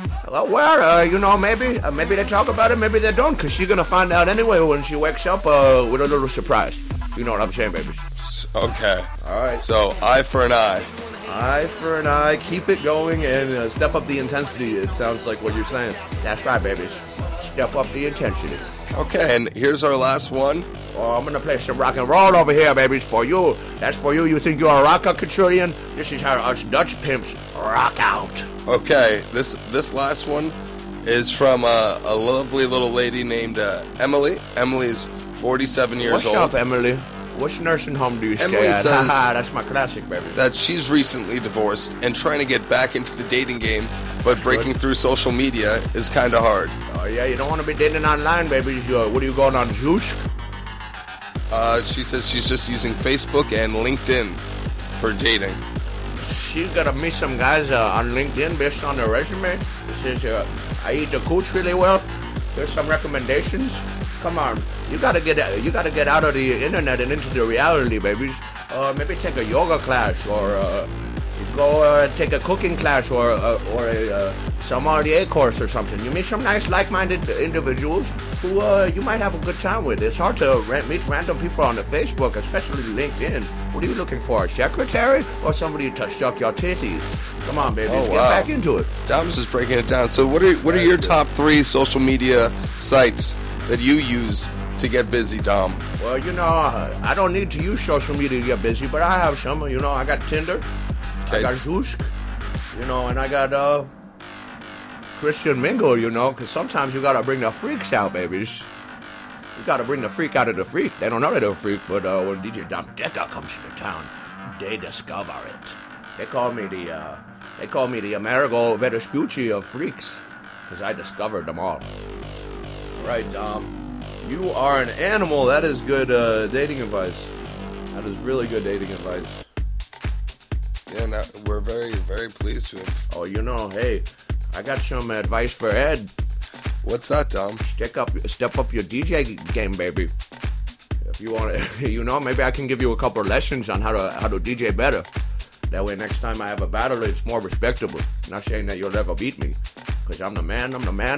You know, maybe they talk about it, maybe they don't, because she's going to find out anyway when she wakes up with a little surprise. You know what I'm saying, baby? Okay. All right. So, eye for an eye. Eye for an eye. Keep it going and step up the intensity. It sounds like what you're saying. That's right, babies. Step up the intensity. Okay, and here's our last one. Oh, I'm going to play some rock and roll over here, babies, for you. That's for you. You think you're a rocker, Couturian? This is how us Dutch pimps rock out. Okay, this last one is from a lovely little lady named Emily. Emily's 47 years old. What's up, Emily? Which nursing home do you stay Emily at? says that's my classic, baby. That she's recently divorced and trying to get back into the dating game, but breaking through social media is kind of hard. Oh, yeah, you don't want to be dating online, baby. What are you going on, Zeus? She says she's just using Facebook and LinkedIn for dating. She's got to meet some guys on LinkedIn based on their resume. It says, I eat the cooch really well. There's some recommendations. Come on, you gotta get out of the internet and into the reality, babies. Maybe take a yoga class, or go take a cooking class, or a sommelier course or something. You meet some nice, like-minded individuals who you might have a good time with. It's hard to meet random people on the Facebook, especially LinkedIn. What are you looking for, a secretary or somebody to suck your titties? Come on, babies, get back into it. Dom's just breaking it down. So what are your top 3 social media sites that you use to get busy, Dom? Well, you know, I don't need to use social media to get busy, but I have some. You know, I got Tinder, I got Zoosk, you know, and I got Christian Mingle, you know, because sometimes you got to bring the freaks out, babies. You got to bring the freak out of the freak. They don't know they're a freak, but when DJ Dom Decker comes to town, they discover it. They call me the Amerigo Vespucci of freaks, because I discovered them all. Right, Dom. You are an animal. That is good dating advice. That is really good dating advice. Yeah, we're very, very pleased to it. Oh, you know, hey, I got some advice for Ed. What's that, Dom? Step up your DJ game, baby. If you want to, you know, maybe I can give you a couple of lessons on how to DJ better. That way, next time I have a battle, it's more respectable. I'm not saying that you'll ever beat me, because I'm the man.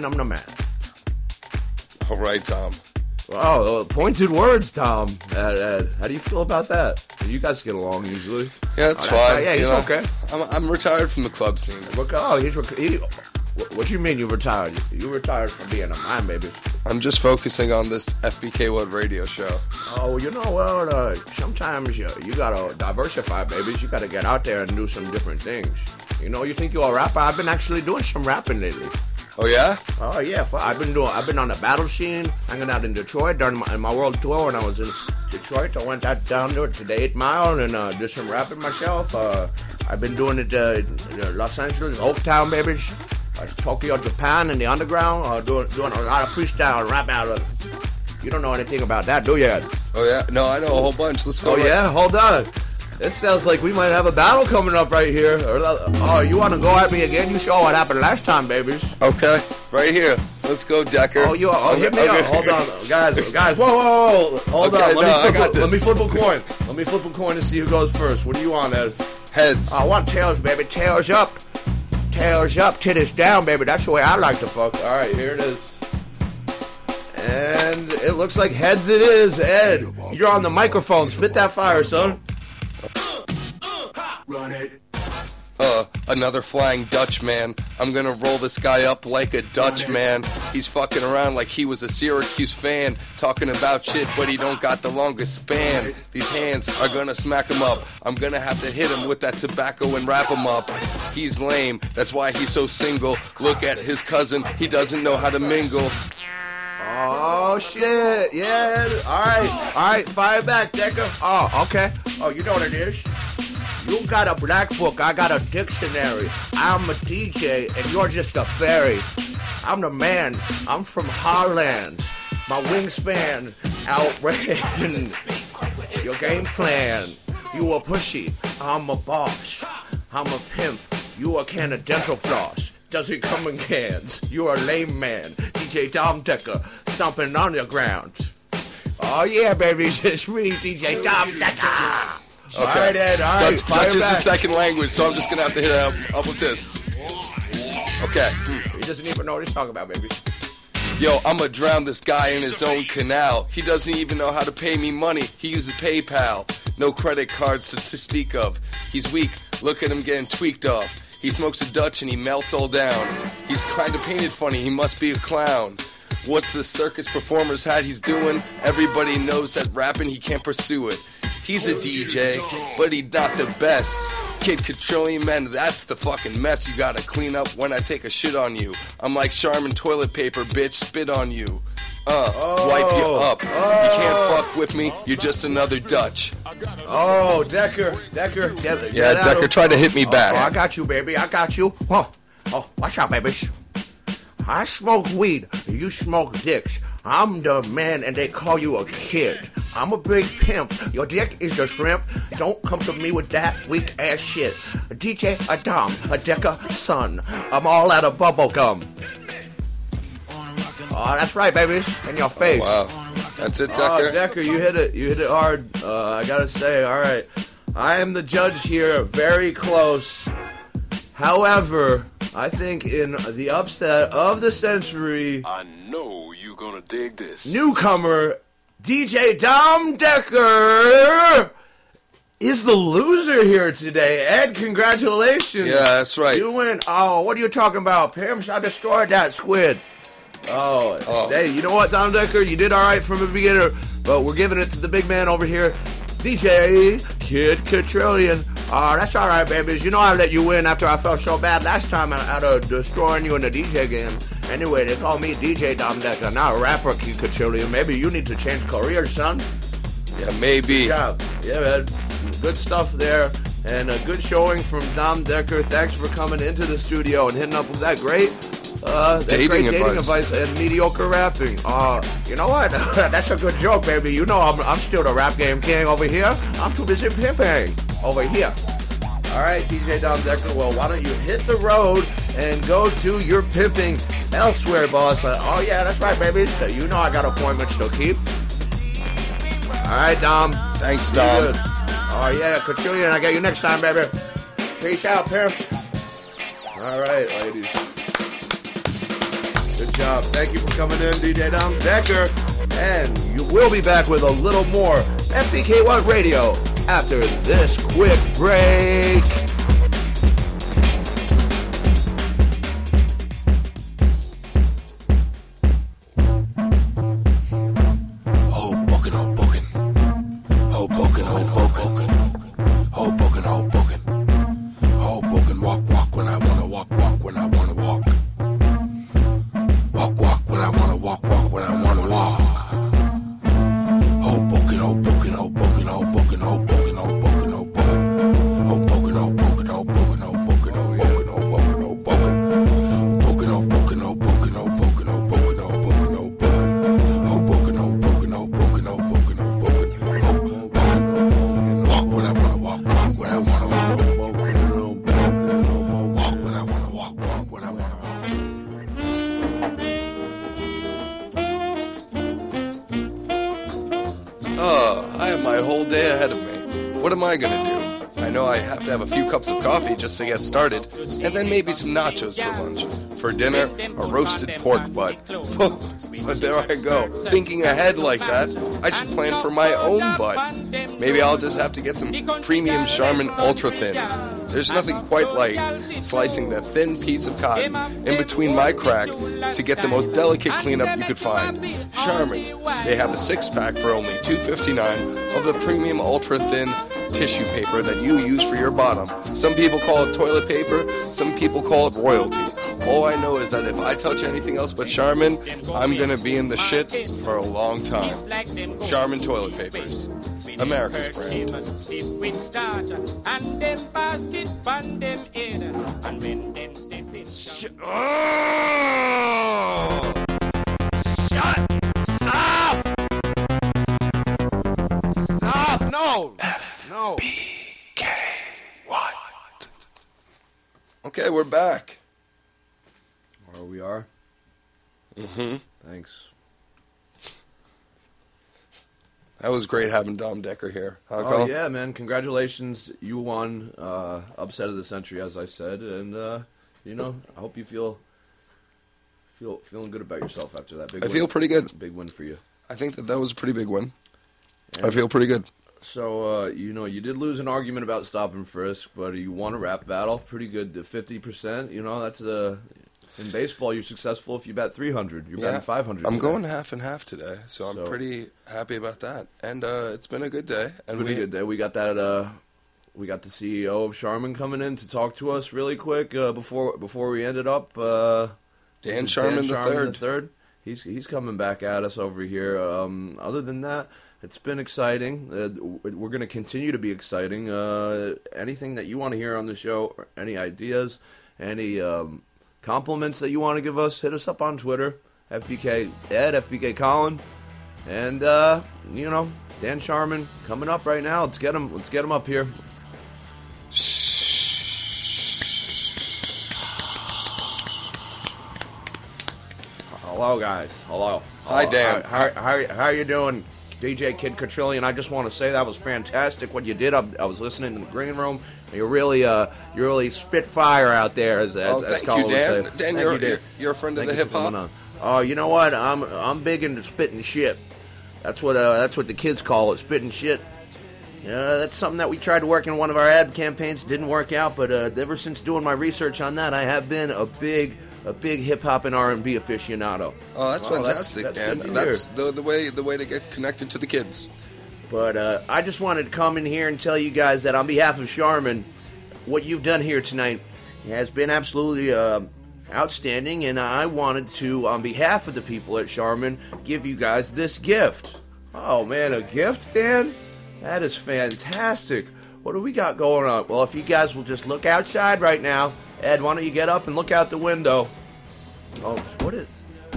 All right, Tom. Wow, pointed words, Tom. Ed. How do you feel about that? You guys get along usually. Yeah, it's fine. Yeah, he's okay. I'm retired from the club scene. What you mean you retired? You retired from being a mime, baby. I'm just focusing on this FBK What radio show. Oh, you know, well, sometimes you gotta diversify, babies. You gotta get out there and do some different things. You know, you think you're a rapper? I've been actually doing some rapping lately. Oh yeah? Oh yeah. I've been on the battle scene, hanging out in Detroit during my world tour when I was in Detroit. I went down to the 8 Mile and did some rapping myself. I've been doing it in Los Angeles, Oaktown, babies. Tokyo, Japan, in the underground, doing a lot of freestyle and rap battle. You don't know anything about that, do you? Oh yeah? No, I know a whole bunch. Let's go. Oh yeah? Hold on. It sounds like we might have a battle coming up right here. Oh, you want to go at me again? You saw what happened last time, babies. Okay, right here. Let's go, Decker. Hit me up. Hold on, guys. Whoa. Hold on. Let me flip a coin. Let me flip a coin and see who goes first. What do you want, Ed? Heads. I want tails, baby. Tails up. Tails up, titties down, baby. That's the way I like to fuck. All right, here it is. And it looks like heads it is. Ed, you're on the microphone. Spit that fire, son. Run it. Another flying Dutchman. I'm gonna roll this guy up like a Dutchman. He's fucking around like he was a Syracuse fan, talking about shit, but he don't got the longest span. These hands are gonna smack him up. I'm gonna have to hit him with that tobacco and wrap him up. He's lame, that's why he's so single. Look at his cousin, he doesn't know how to mingle. Oh, shit. Yeah. All right. Fire back, Decker. Oh, okay. Oh, you know what it is? You got a black book, I got a dictionary. I'm a DJ, and you're just a fairy. I'm the man. I'm from Holland. My wingspan outran your game plan. You a pushy, I'm a boss. I'm a pimp, you a can of dental floss. Does it come in cans? You are a lame man. DJ Dom Decker, stomping on the ground. Oh yeah, baby, it's me, DJ Dom Decker. Okay. All right, Ed, all right. Dutch is the second language, so I'm just going to have to hit it up with this. Okay. He doesn't even know what he's talking about, baby. Yo, I'ma drown this guy in his own canal. He doesn't even know how to pay me money. He uses PayPal. No credit cards to speak of. He's weak. Look at him getting tweaked off. He smokes a Dutch and he melts all down. He's kind of painted funny. He must be a clown. What's the circus performer's hat he's doing? Everybody knows that rapping, he can't pursue it. He's a DJ, but he's not the best. Kid Quadrillion, man, that's the fucking mess you gotta clean up when I take a shit on you. I'm like Charmin toilet paper, bitch, spit on you. Wipe you up. You can't fuck with me, you're just another Dutch. Oh, Decker. Yeah, Decker tried to hit me back. Oh, I got you, baby, I got you. Oh, watch out, babies. I smoke weed, you smoke dicks. I'm the man and they call you a kid. I'm a big pimp. Your dick is a shrimp. Don't come to me with that weak ass shit. A DJ, a Dom, a Decker, son. I'm all out of bubble gum. Oh, that's right, babies. In your face. Oh, wow. That's it, Decker. Oh, Decker, you hit it hard. I gotta say, all right. I am the judge here, very close. However, I think in the upset of the century, I know you're gonna dig this. Newcomer DJ Dom Decker is the loser here today. Ed, congratulations. Yeah, that's right. You win. Oh, what are you talking about? Pimps, I destroyed that squid. Oh. Hey, you know what, Dom Decker? You did all right from the beginner, but we're giving it to the big man over here, DJ Kid Quadrillion. That's all right, babies. You know I let you win after I felt so bad last time out of destroying you in the DJ game. Anyway, they call me DJ Dom Decker, not a rapper, Kid Quadrillion. Maybe you need to change careers, son. Yeah, maybe. Good job. Yeah, man. Good stuff there. And a good showing from Dom Decker. Thanks for coming into the studio and hitting up with that great dating advice and mediocre rapping. You know what? That's a good joke, baby. You know I'm still the rap game king over here. I'm too busy pimping over here. All right, DJ Dom Decker. Well, why don't you hit the road and go do your pimping elsewhere, boss? Oh yeah, that's right, baby. So you know I got appointments to keep. All right, Dom. Thanks, Dom. Good. Oh yeah, Quadrillion. I got you next time, baby. Peace out, pimps. All right, ladies. Good job. Thank you for coming in, DJ Dom Decker. And you will be back with a little more FBK1 Radio after this quick break. Walk when I wanna walk when I wanna walk. Walk when I wanna walk when I wanna walk. Hoboken, Hoboken, Hoboken, Hoboken, Hoboken, Hoboken, Hoboken. Hoboken, Hoboken, Hoboken, Hoboken, Hoboken, Hoboken, Hoboken. Hoboken, Hoboken, Hoboken, Hoboken, Hoboken, Hoboken, Hoboken. Hoboken, Hoboken, Hoboken, Hoboken, Hoboken, Hoboken. Walk when I wanna walk when I wanna walk. Walk when I wanna walk when I wanna walk. I have my whole day ahead of me. What am I gonna do? I know I have to have a few cups of coffee just to get started, and then maybe some nachos for lunch. For dinner, a roasted pork butt. But there I go. Thinking ahead like that, I should plan for my own butt. Maybe I'll just have to get some premium Charmin Ultra Thins. There's nothing quite like slicing that thin piece of cotton in between my crack to get the most delicate cleanup you could find. Charmin, they have a 6-pack for only $2.59 of the premium ultra thin tissue paper that you use for your bottom. Some people call it toilet paper, some people call it royalty. All I know is that if I touch anything else but Charmin, I'm gonna be in the shit for a long time. Charmin toilet papers, America's brand. Stop! No! Okay, we're back. Where we are? Mm-hmm. Thanks. That was great having Dom Decker here. Huh, Oh, Carl? yeah, man. Congratulations. You won upset of the century, as I said. And, I hope you feeling good about yourself after that big win. I feel pretty good. Big win for you. I think that was a pretty big win. I feel pretty good. So, you did lose an argument about stop and frisk, but you won a rap battle. Pretty good to 50%. That's in baseball, you're successful if you bat 300. You're batting 500. I'm today. going half and half today, so I'm pretty happy about that. And it's been a good day. And a good day. We got that. We got the CEO of Charmin coming in to talk to us really quick before we ended up. Dan Charmin III. He's coming back at us over here. Other than that, it's been exciting. We're going to continue to be exciting. Anything that you want to hear on the show, or any ideas, any compliments that you want to give us, hit us up on Twitter, FBK Ed, FBK Colin, and Dan Charmin coming up right now. Let's get him up here. Hello, guys. Hello. Hi, Dan. How you doing, DJ Kid Quadrillion? I just want to say that was fantastic what you did. I was listening in the green room. You're really spit fire out there, as thank Colin you, Dan. would say. Dan, you're a friend of the hip hop. Oh, you know what? I'm big into spitting shit. That's what the kids call it, spitting shit. That's something that we tried to work in one of our ad campaigns. It didn't work out, but ever since doing my research on that, I have been a big hip hop and R&B aficionado. Oh, that's fantastic, that's Dan. That's the way to get connected to the kids. But I just wanted to come in here and tell you guys that on behalf of Charmin, what you've done here tonight has been absolutely outstanding, and I wanted to, on behalf of the people at Charmin, give you guys this gift. Oh man, a gift, Dan? That is fantastic. What do we got going on? Well, if you guys will just look outside right now. Ed, why don't you get up and look out the window? Oh, what is...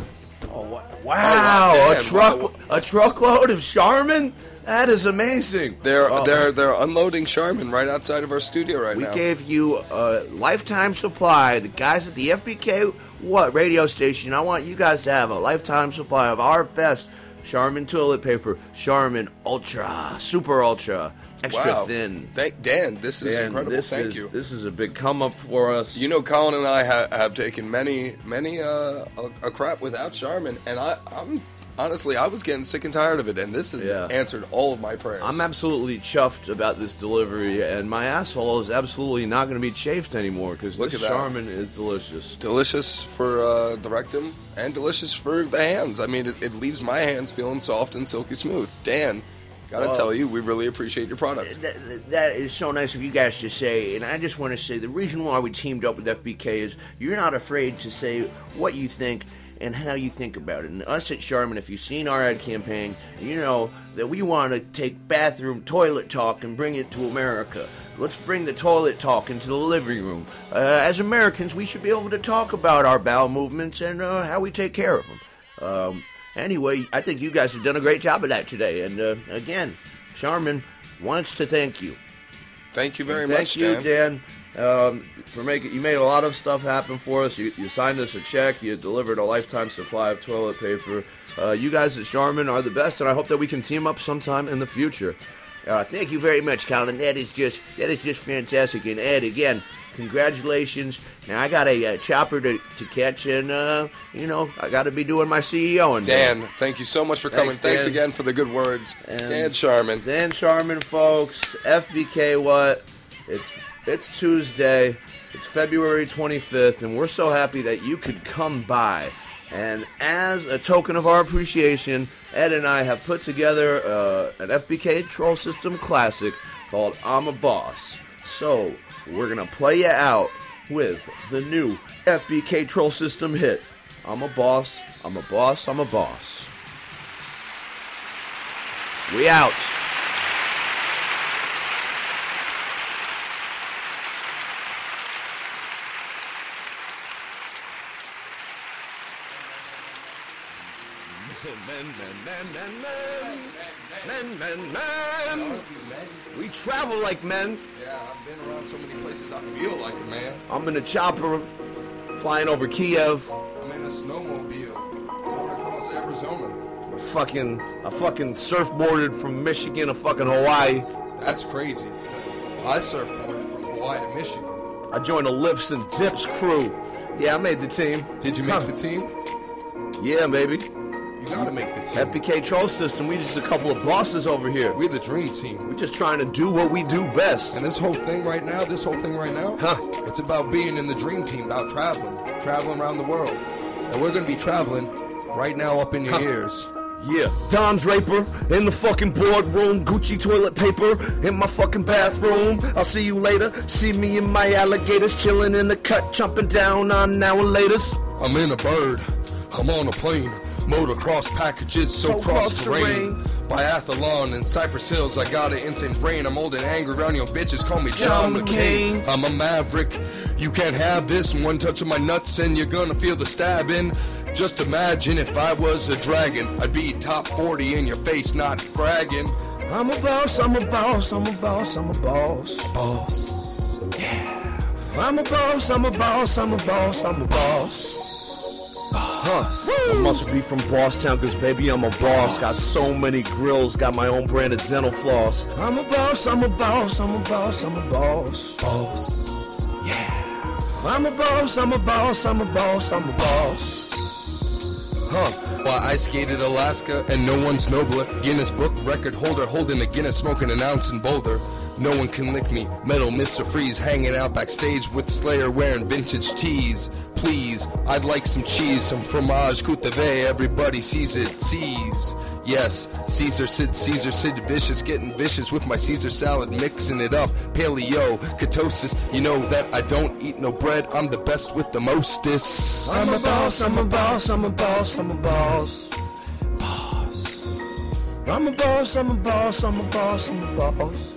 Oh, wow! Dan, a truckload of Charmin? That is amazing. They're unloading Charmin right outside of our studio right now. We gave you a lifetime supply. The guys at the FBK radio station, I want you guys to have a lifetime supply of our best Charmin toilet paper. Charmin Ultra, Super Ultra, extra thin. Dan, this is incredible. Thank you. This is a big come up for us. Colin and I have taken many a crap without Charmin, and I'm honestly, I was getting sick and tired of it, and this has answered all of my prayers. I'm absolutely chuffed about this delivery, and my asshole is absolutely not going to be chafed anymore, because this Charmin is delicious. Delicious for the rectum, and delicious for the hands. I mean, it leaves my hands feeling soft and silky smooth. Dan, gotta tell you, we really appreciate your product. That is so nice of you guys to say, and I just want to say the reason why we teamed up with FBK is you're not afraid to say what you think and how you think about it. And us at Charmin, if you've seen our ad campaign, you know that we want to take bathroom toilet talk and bring it to America. Let's bring the toilet talk into the living room. As Americans, we should be able to talk about our bowel movements and how we take care of them. Anyway, I think you guys have done a great job of that today. And again, Charmin wants to thank you. Thank you very much, Dan. Thank you, Dan. You made a lot of stuff happen for us. You signed us a check. You delivered a lifetime supply of toilet paper. You guys at Charmin are the best, and I hope that we can team up sometime in the future. Thank you very much, Colin. That is just fantastic. And Ed, again, congratulations. Now I got a chopper to catch, and I got to be doing my CEO. And Dan, thank you so much for coming. Thanks again for the good words. And Dan Charmin. Dan Charmin, folks. FBK what? It's Tuesday. It's February 25th, and we're so happy that you could come by. And as a token of our appreciation, Ed and I have put together an FBK Troll System classic called I'm a Boss. So we're going to play you out with the new FBK Troll System hit, I'm a Boss, I'm a Boss, I'm a Boss. We out. Men. We travel like men. I've been around so many places, I feel like it, man. I'm in a chopper, flying over Kiev. I'm in a snowmobile, going across Arizona. I fucking surfboarded from Michigan to fucking Hawaii. That's crazy, because I surfboarded from Hawaii to Michigan. I joined a lifts and dips crew. Yeah, I made the team. Did you make the team? Yeah, baby. You gotta make the team. FBK Troll System, we just a couple of bosses over here. We're the dream team. We're just trying to do what we do best. And this whole thing right now, it's about being in the dream team, about traveling around the world. And we're gonna be traveling right now up in your ears. Yeah, Don Draper in the fucking boardroom, Gucci toilet paper in my fucking bathroom. I'll see you later. See me and my alligators chilling in the cut, chomping down on now and laters. I'm in a bird. I'm on a plane. Motocross packages, so cross terrain. Biathlon in Cypress Hills, I got an insane brain. I'm old and angry around your bitches, call me John McCain. I'm a maverick, you can't have this. One touch of my nuts and you're gonna feel the stabbing. Just imagine if I was a dragon, I'd be top 40 in your face, not bragging. I'm a boss, I'm a boss, I'm a boss, I'm a boss. Boss, yeah. I'm a boss, I'm a boss, I'm a boss, I'm a boss. I must be from Bosstown, cause baby I'm a boss. Got so many grills, got my own brand of dental floss. I'm a boss, I'm a boss, I'm a boss, I'm a boss. Boss, yeah. I'm a boss, I'm a boss, I'm a boss, I'm a boss. Well, I skated Alaska and no one's nobler. Guinness Book record holder holding a Guinness, smoking an ounce in Boulder. No one can lick me. Metal Mr. Freeze hanging out backstage with Slayer wearing vintage tees. Please, I'd like some cheese, some fromage, Côte d'Ivoire. Everybody sees it, sees. Yes, Caesar Sid vicious, getting vicious with my Caesar salad, mixing it up. Paleo, ketosis, you know that I don't eat no bread. I'm the best with the mostest. I'm a boss, I'm a boss, I'm a boss, I'm a boss. Boss. I'm a boss, I'm a boss, I'm a boss, I'm a boss.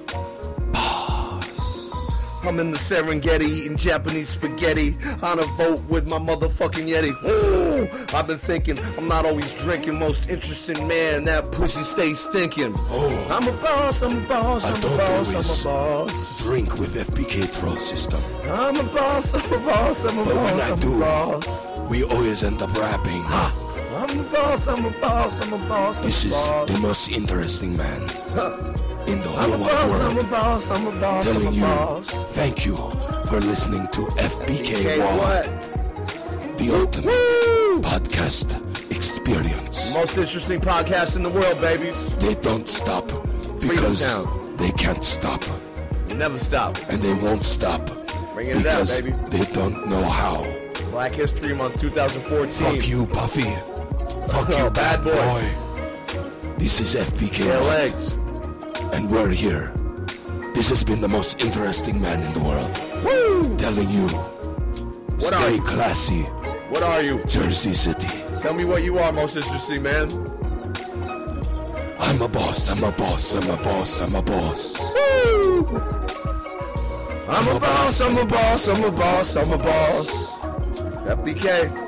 I'm in the Serengeti eating Japanese spaghetti on a boat with my motherfucking Yeti. Ooh, I've been thinking I'm not always drinking. Most interesting man, that pussy stays stinking. Oh, I'm a boss, I'm a boss, I'm a boss, I'm a boss. Drink with FBK Troll System. I'm a boss, I'm a boss, I'm a but boss, when I I'm do, a boss. We always end up rapping. I'm a boss, I'm a boss, I'm a boss, I'm This a is boss. the most interesting man in the I'm whole a wide boss, world. I'm a boss, I'm a boss, I'm Telling a you, boss. thank you for listening to FBK what? The ultimate podcast experience. Most interesting podcast in the world, babies. They don't stop because they can't stop. Never stop. And they won't stop Bringing it out, because baby. they don't know how. Black History Month 2014. Fuck you, Puffy. Fuck you, bad boy. This is FBK legs. And we're here. This has been the most interesting man in the world. Woo! Telling you, stay classy. What are you? Jersey City. Tell me what you are, most interesting man. I'm a boss, I'm a boss, I'm a boss, I'm a boss. Woo! I'm a boss, I'm a boss, I'm a boss, I'm a boss. FBK.